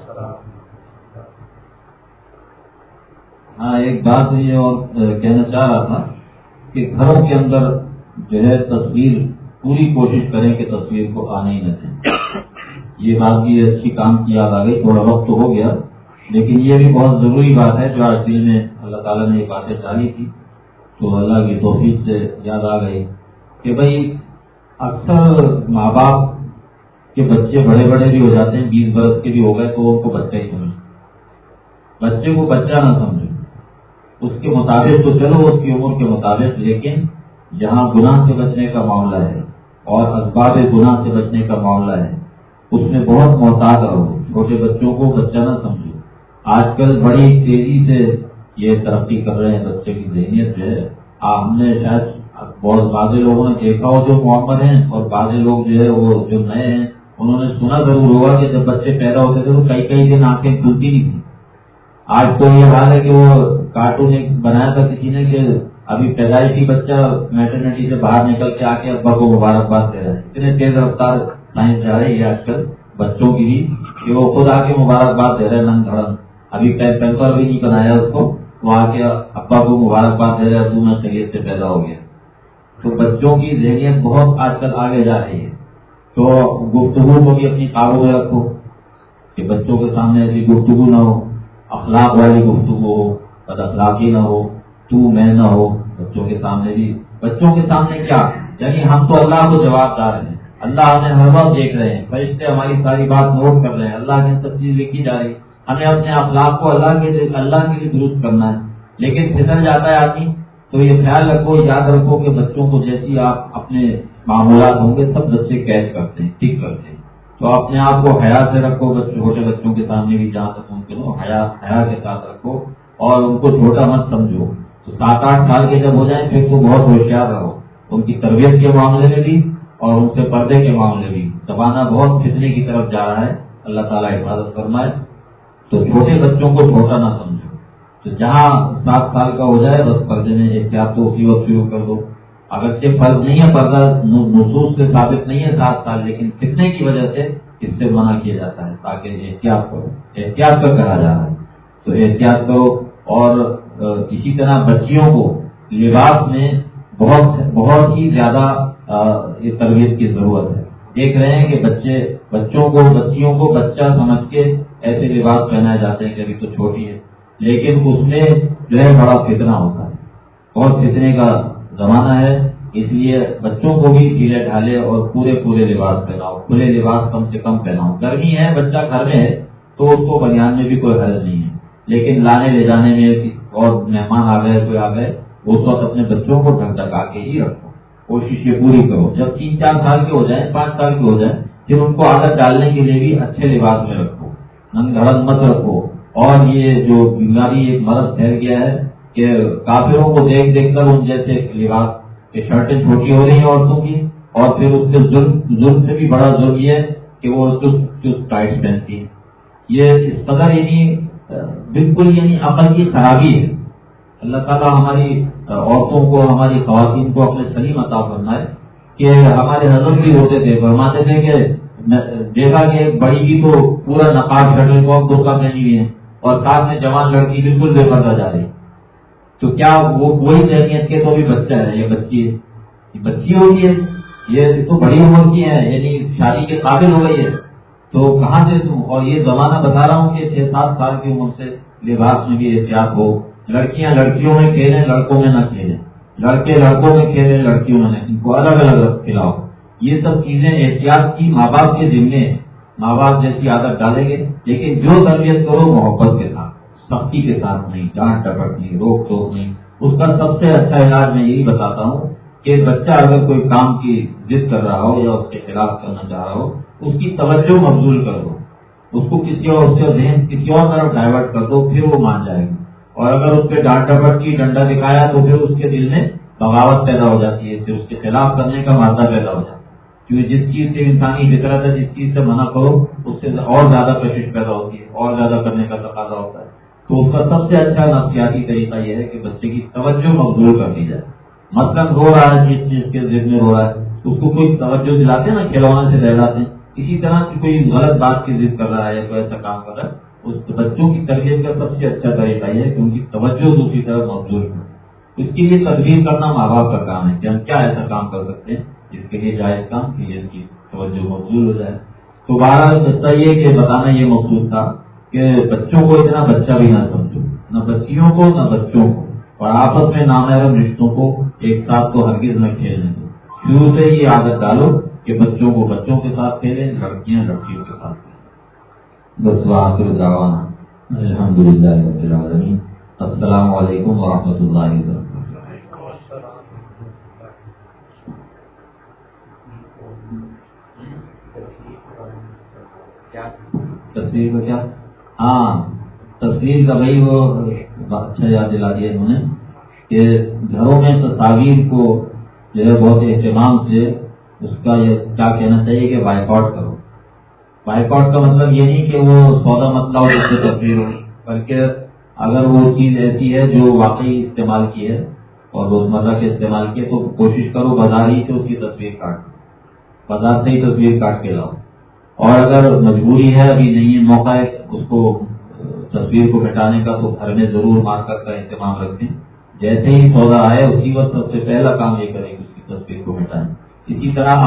ہاں ایک بات یہ اور کہنا چاہ رہا تھا کہ گھروں کے اندر جو ہے تصویر پوری کوشش کریں کہ تصویر کو آنے ہی نہ دیں. یہ بات بھی اچھی کام کی یاد آ گئی. تھوڑا وقت تو ہو گیا لیکن یہ بھی بہت ضروری بات ہے جو آج دل میں اللہ تعالیٰ نے یہ باتیں ڈالی تھی تو اللہ کی توفیق سے یاد آ گئی کہ بھائی اکثر ماں باپ کے بچے بڑے بڑے بھی ہو جاتے ہیں، 20 برس کے بھی ہو گئے تو ان کو بچہ ہی سمجھو. بچے کو بچہ نہ سمجھو، اس کے مطابق تو چلو اس کی عمر کے مطابق، لیکن جہاں گناہ سے بچنے کا معاملہ ہے اور اسباب گناہ سے بچنے کا معاملہ ہے اس میں بہت محتاط رہو. چھوٹے بچوں کو بچہ نہ سمجھو. آج کل بڑی تیزی سے یہ ترقی کر رہے ہیں بچے کی ذہنیت جو ہے. ہم نے شاید بہت بازے لوگوں نے دیکھا ہو جو معمر ہیں اور بازے لوگ جو ہے وہ جو نئے ہیں انہوں نے سنا ضرور ہوگا کہ جب بچے پیدا ہوتے تھے تو کئی کئی دن آنکھیں کھلتی نہیں تھی. آج تو یہ حال ہے کہ وہ کارٹون ایک بنایا تھا کسی نے کہ ابھی پیدائشی بچہ میٹرنیٹی سے باہر نکل کے آ کے ابا کو مبارکباد دے رہا ہے. اتنے تیز رفتار سائنس جا رہی ہے آج کل بچوں کی بھی کہ وہ خود آ کے مبارکباد دے رہے ہیں ننگ دھڑن. ابھی پیپر بھی نہیں بنایا اس کو، وہ آ کے ابا کو مبارکباد دے رہے ہیں دونوں شریعت سے پیدا ہو گیا. تو بچوں کی ذہنیت بہت آج کل آگے جا رہی ہے. تو گفتگو کو بھی اپنی قابو میں رکھو کہ بچوں کے سامنے ایسی گفتگو نہ ہو، اخلاق والی گفتگو ہو، بد اخلاقی نہ ہو، تو میں نہ ہو. بچوں کے سامنے بھی، بچوں کے سامنے کیا یعنی ہم تو اللہ کو جواب دار ہیں، اللہ ہمیں ہر وقت دیکھ رہے ہیں، فرشتے ہماری ساری بات نوٹ کر رہے ہیں، اللہ کی سب چیز لکھی جا رہی. ہمیں اپنے اخلاق کو اللہ کے لیے درست کرنا ہے. لیکن پھسل جاتا ہے آدمی. تو یہ خیال رکھو، یاد رکھو کہ بچوں کو جیسی آپ اپنے معمولات ہوں گے سب بچے کیچ کرتے ہیں، ٹھیک کرتے ہیں. تو اپنے آپ کو حیا سے رکھو. چھوٹے بچوں کے سامنے بھی جہاں تک ممکن ہو حیا کے ساتھ رکھو اور ان کو چھوٹا مت سمجھو. تو 7-8 سال کے جب ہو جائیں پھر تو بہت ہوشیار رہو ان کی تربیت کے معاملے میں بھی اور ان سے پردے کے معاملے بھی. زمانہ بہت فتنے کی طرف جا رہا ہے، اللہ تعالیٰ حفاظت فرمائے. تو چھوٹے بچوں کو چھوٹا نہ سمجھو. تو جہاں 7 سال کا ہو جائے بس پردے میں احتیاط تو اسی وقت شروع کر دو. اگرچہ فرض نہیں ہے، پردہ نصوص سے ثابت نہیں ہے 7 سال، لیکن فتنے کی وجہ سے اس سے منع کیا جاتا ہے تاکہ احتیاط کرو. احتیاط پر کہا جا رہا ہے تو احتیاط کرو. اور اسی طرح بچیوں کو لباس میں بہت ہی زیادہ تربیت کی ضرورت ہے. دیکھ رہے ہیں کہ بچیوں کو بچہ سمجھ کے ایسے لباس پہنائے جاتے ہیں کہ ابھی تو چھوٹی ہے، لیکن اس میں جو ہے بڑا فتنہ ہوتا ہے. بہت فتنے کا زمانہ ہے. اس لیے بچوں کو بھی ڈھیلے ڈھالے اور پورے لباس پہناؤ. کھلے لباس کم سے کم پہناؤ. گرمی ہے، بچہ گھر میں ہے تو اس کو بنیان میں بھی کوئی حرج نہیں ہے، لیکن لانے لے جانے میں اور مہمان آ گئے کوئی آ گئے اس وقت اپنے بچوں کو ڈھک ڈھکا کے ہی رکھو. کوشش یہ پوری کرو. جب 3-4 سال کے ہو جائیں، 5 سال کے ہو جائیں، پھر ان کو عادت ڈالنے کے لیے بھی اچھے لباس میں رکھو، ننگ دھڑن مت رکھو. اور یہ جو بیماری ایک مرض پھیل گیا ہے کہ کافروں کو دیکھ دیکھ کر ان جیسے لباس کہ شرٹیں چھوٹی ہو رہی ہیں عورتوں کی، اور پھر اس کے ظلم سے بھی بڑا ظلم یہ ہے کہ وہ چست ٹائٹ پہنتی ہے. یہ اس قدر بالکل عقل کی خرابی ہے. اللہ تعالیٰ ہماری عورتوں کو، ہماری خواتین کو اپنے سلیم عطا فرمائے. کہ ہمارے حضرت بھی ہوتے تھے، فرماتے تھے کہ دیکھا کہ بڑی کی تو پورا نقاب شٹل کو برقع پہنی ہوئی ہے اور ساتھ میں جوان لڑکی بالکل بے پردہ جا رہی. تو کیا وہی ذہنیت کے تو بھی بچہ ہے یا بچی ہے؟ یہ بچی ہوگی ہے، یہ تو بڑی عمر کی ہے، یعنی شادی کے قابل ہو گئی ہے. تو کہاں سے تم؟ اور یہ زمانہ بتا رہا ہوں کہ 6-7 سال کی عمر سے لباس میں بھی احتیاط ہو. لڑکیاں لڑکیوں میں کھیلیں، لڑکوں میں نہ کھیلیں. لڑکے لڑکوں میں کھیلیں، لڑکیوں میں نہ. ان کو الگ الگ کھلاؤ. یہ سب چیزیں احتیاط کی ماں باپ کے ذمے ہیں. ماں باپ جیسی عادت ڈالیں گے، لیکن جو تربیت کرو محبت کے ساتھ، سختی کے ساتھ نہیں، ڈانٹ ڈپٹ نہیں، روک ٹوک نہیں. اس کا سب سے اچھا علاج میں یہی بتاتا ہوں کہ بچہ اگر کوئی کام کی ضد کر رہا ہو یا اس کے خلاف کرنا چاہ رہا ہو، اس کی توجہ مبذول کر دو، اس کو کسی اور سے ذہن کسی اور طرف ڈائیورٹ کر دو، پھر وہ مان جائے گا۔ اور اگر اس پہ ڈانٹ ڈپٹ کی، ڈنڈا دکھایا، تو پھر اس کے دل میں بغاوت پیدا ہو جاتی ہے، پھر اس کے خلاف کرنے کا مادہ پیدا ہو جاتا ہے۔ کیونکہ جس چیز سے انسانی فطرت ہے، جس چیز سے منع کرو اس سے اور زیادہ کشش پیدا ہوتی ہے، اور زیادہ کرنے کا تقاضا ہوتا ہے۔ تو اس کا سب سے اچھا نفسیاتی طریقہ یہ ہے کہ بچے کی توجہ مبذول کر دی جائے۔ مثلاً رو رہا ہے، جس چیز کے ذہن میں رو رہا ہے، اس کو کوئی توجہ دلاتے ہیں نا، کھلونے سے دلاتے ہیں، اسی طرح کی کوئی غلط بات کی ضد کر رہا ہے یا کوئی ایسا کام کر رہا ہے، اس بچوں کی تربیت کا سب سے اچھا طریقہ یہ ہے کہ ان کی توجہ دوسری طرف مبذول کرے۔ اس کے لیے تدبیر کرنا ماں باپ کا کام ہے کہ ہم کیا ایسا کام کر سکتے ہیں جس کے لیے جائز کام کہ اس کی توجہ مبذول ہو جائے۔ تو بہرحال سچا یہ کہ بتانا یہ مقصود تھا کہ بچوں کو اتنا بچہ بھی نہ سمجھو، نہ بچیوں کو نہ بچوں کو، اور آپس میں نامحرم رشتوں کو ایک ساتھ تو ہرگز نہ کھیلنے دو۔ شروع سے یہ عادت ڈالو کہ بچوں کو بچوں کے ساتھ کھیلیں، لڑکیاں لڑکیوں کے ساتھ کھیلیں۔ بس وآخر دعوانا الحمدللہ رب العالمین۔ السلام علیکم ورحمۃ اللہ وبرکاتہ۔ تصویر کا کیا؟ ہاں، تصویر کا بھائی وہ اچھا یاد دلا دیا انہوں نے کہ گھروں میں تصاویر کو جو ہے بہت اہتمام سے اس کا یہ کیا کہنا چاہیے کہ بائیکاٹ کرو۔ بائیکاٹ کا مطلب یہ نہیں کہ وہ سودا مسئلہ ہو جس سے تصویر ہو، بلکہ اگر وہ چیز ایسی ہے جو واقعی استعمال کی ہے اور روزمرہ کے استعمال کی ہے تو کوشش کرو بازار ہی سے اس کی تصویر کاٹ، بازار سے ہی تصویر کاٹ کے لاؤ۔ اور اگر مجبوری ہے، ابھی نہیں ہے موقع ہے اس کو تصویر کو مٹانے کا، تو گھر میں ضرور مارکر کا اہتمام رکھیں۔ جیسے ہی سودا آئے اسی وقت سب سے پہلا کام یہ کریں کہ اس کی تصویر کو مٹائیں۔ اسی طرح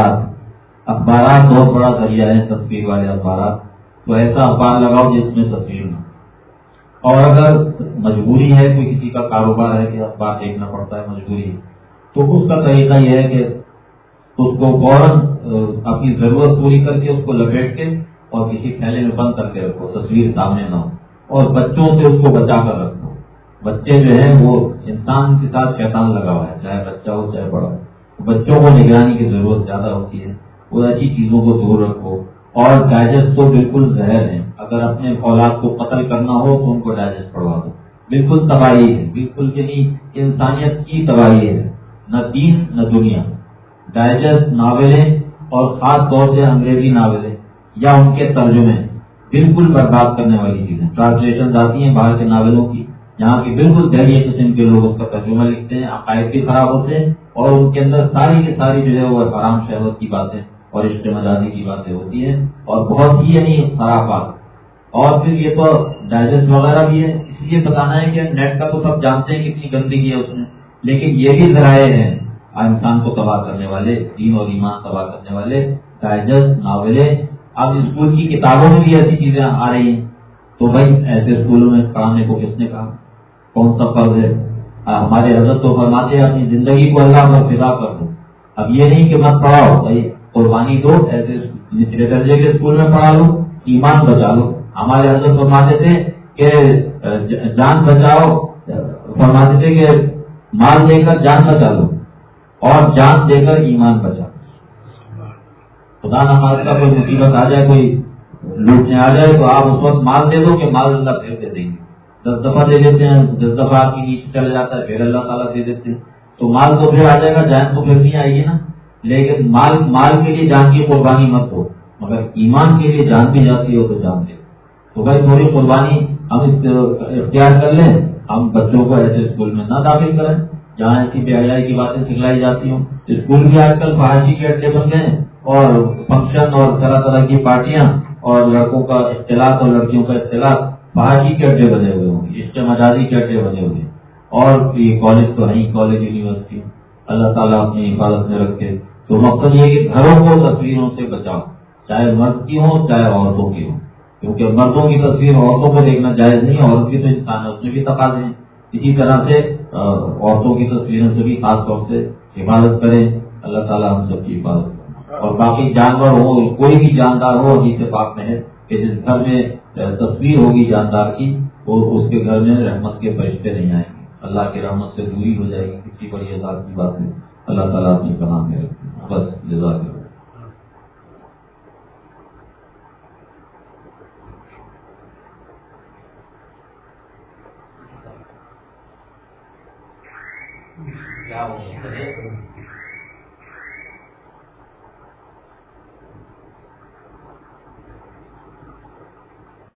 اخبارات بہت بڑا ذریعہ ہے، تصویر والے اخبارات، تو ایسا اخبار لگاؤ جس میں تصویر نہ۔ اور اگر مجبوری ہے، کوئی کسی کا کاروبار ہے کہ اخبار دیکھنا پڑتا ہے، مجبوری ہے، تو اس کا طریقہ یہ ہے کہ اس کو فوراً اپنی ضرورت پوری کر کے اس کو لپیٹ کے اور کسی تھیلے میں بند کر کے رکھو، تصویر سامنے نہ ہو، اور بچوں سے اس کو بچا کر رکھو۔ بچے جو ہیں وہ انسان کے ساتھ شیطان لگا ہوا ہے، چاہے بچہ ہو چاہے بڑا ہو، بچوں کو نگرانی کی ضرورت زیادہ ہوتی ہے، وہ ایسی چیزوں کو دور رکھو۔ اور ڈائجسٹ تو بالکل زہر ہے، اگر اپنے اولاد کو قتل کرنا ہو تو ان کو ڈائجسٹ پڑھوا دو، بالکل تباہی ہے، بالکل انسانیت کی تباہی ہے، نہ دین نہ دنیا۔ ڈائجسٹ ناولیں اور خاص طور سے انگریزی ناولیں یا ان کے ترجمے بالکل برباد کرنے والی چیزیں۔ ٹرانسلیشن آتی ہیں باہر کے ناولوں کی، یہاں کی بالکل دہلی قسم کے لوگ اس کا ترجمہ لکھتے ہیں، عقائد بھی خراب ہوتے ہیں، اور ان کے اندر ساری کی ساری جو ہے وہ حرام شہوت کی باتیں اور عشق مجازی کی باتیں ہوتی ہیں، اور بہت ہی خرافات۔ اور پھر یہ تو ڈائجسٹ وغیرہ بھی ہے، اس لیے بتانا ہے کہ نیٹ کا تو سب جانتے ہیں کتنی گندگی ہے اس میں، لیکن یہ بھی ذرائع ہیں انسان کو تباہ کرنے والے، دین اور ایمان تباہ کرنے والے۔ ڈائجسٹ ناولیں، اب اسکول کی کتابوں میں بھی ایسی چیزیں آ رہی ہیں، تو بھائی ایسے اسکولوں میں پڑھانے کو کس نے کہا؟ کون سا فرض ہے؟ ہمارے حضرت تو فرماتے ہیں اپنی زندگی کو اللہ پر فدا کر دو۔ اب یہ نہیں کہ مت پڑھاؤ، بھائی قربانی دو، ایسے نچلے درجے کے اسکول میں پڑھا لو، ایمان بچا لو۔ ہمارے حضرت فرماتے تھے کہ جان بچاؤ، فرماتے تھے کہ مال دے کر جان بچا لو اور جان دے کر ایمان بچا۔ خدا نہ خواستہ کوئی مصیبت آ جائے، کوئی لوٹنے آ جائے، تو آپ اس وقت مال دے دو کہ مال اللہ پھر دے دیں گے۔ 10 دفعہ دے دیتے ہیں، 10 دفعہ آپ کی نیچے چلا جاتا ہے، پھر اللہ تعالیٰ دے دیتے ہیں، تو مال تو پھر آ جائے گا، جان تو پھر نہیں آئے گی نا۔ لیکن مال کے لیے جان کی قربانی مت ہو، مگر ایمان کے لیے جان بھی جاتی ہو تو جان دے۔ تو بھائی تھوڑی قربانی ہم اختیار کر لیں، ہم بچوں کو ایسے اسکول میں نہ داخل کریں جہاں ایسی بے حیائی کی باتیں سکھلائی جاتی ہوں۔ اسکول بھی آج کل فحاشی کے اڈے بن گئے ہیں، اور فنکشن اور طرح طرح کی پارٹیاں اور لڑکوں کا اختلاط اور لڑکیوں کا اختلاط فحاشی کے اڈے بنے ہوئے ہوں گے، عشق مجازی کے اڈے بنے ہوئے، اور یہ کالج تو نہیں، کالج یونیورسٹی اللہ تعالیٰ اپنی حفاظت میں رکھے۔ تو مقصد یہ کہ گھروں کو تصویروں سے بچاؤ، چاہے مرد کی ہوں چاہے عورتوں کی ہوں، کیونکہ مردوں کی تصویر عورتوں کو دیکھنا جائز نہیں، عورت بھی تو انسان ہے، اس میں بھی تقاضے ہیں۔ اسی طرح سے عورتوں کی تصویروں سے بھی خاص طور سے حفاظت کریں، اللہ تعالیٰ ہم سب کی حفاظت کرے۔ اور باقی جانور ہو، کوئی بھی جاندار ہو، حدیث پاک میں ہے کہ جس گھر میں تصویر ہوگی جاندار کی، وہ اس کے گھر میں رحمت کے فرشتے نہیں آئیں گے۔ اللہ کی رحمت سے دوری ہو جائے گی، کتنی بڑی عذاب کی بات ہے۔ اللہ تعالیٰ اپنی پناہ میں رکھے، بس جزاک اللہ۔ کیا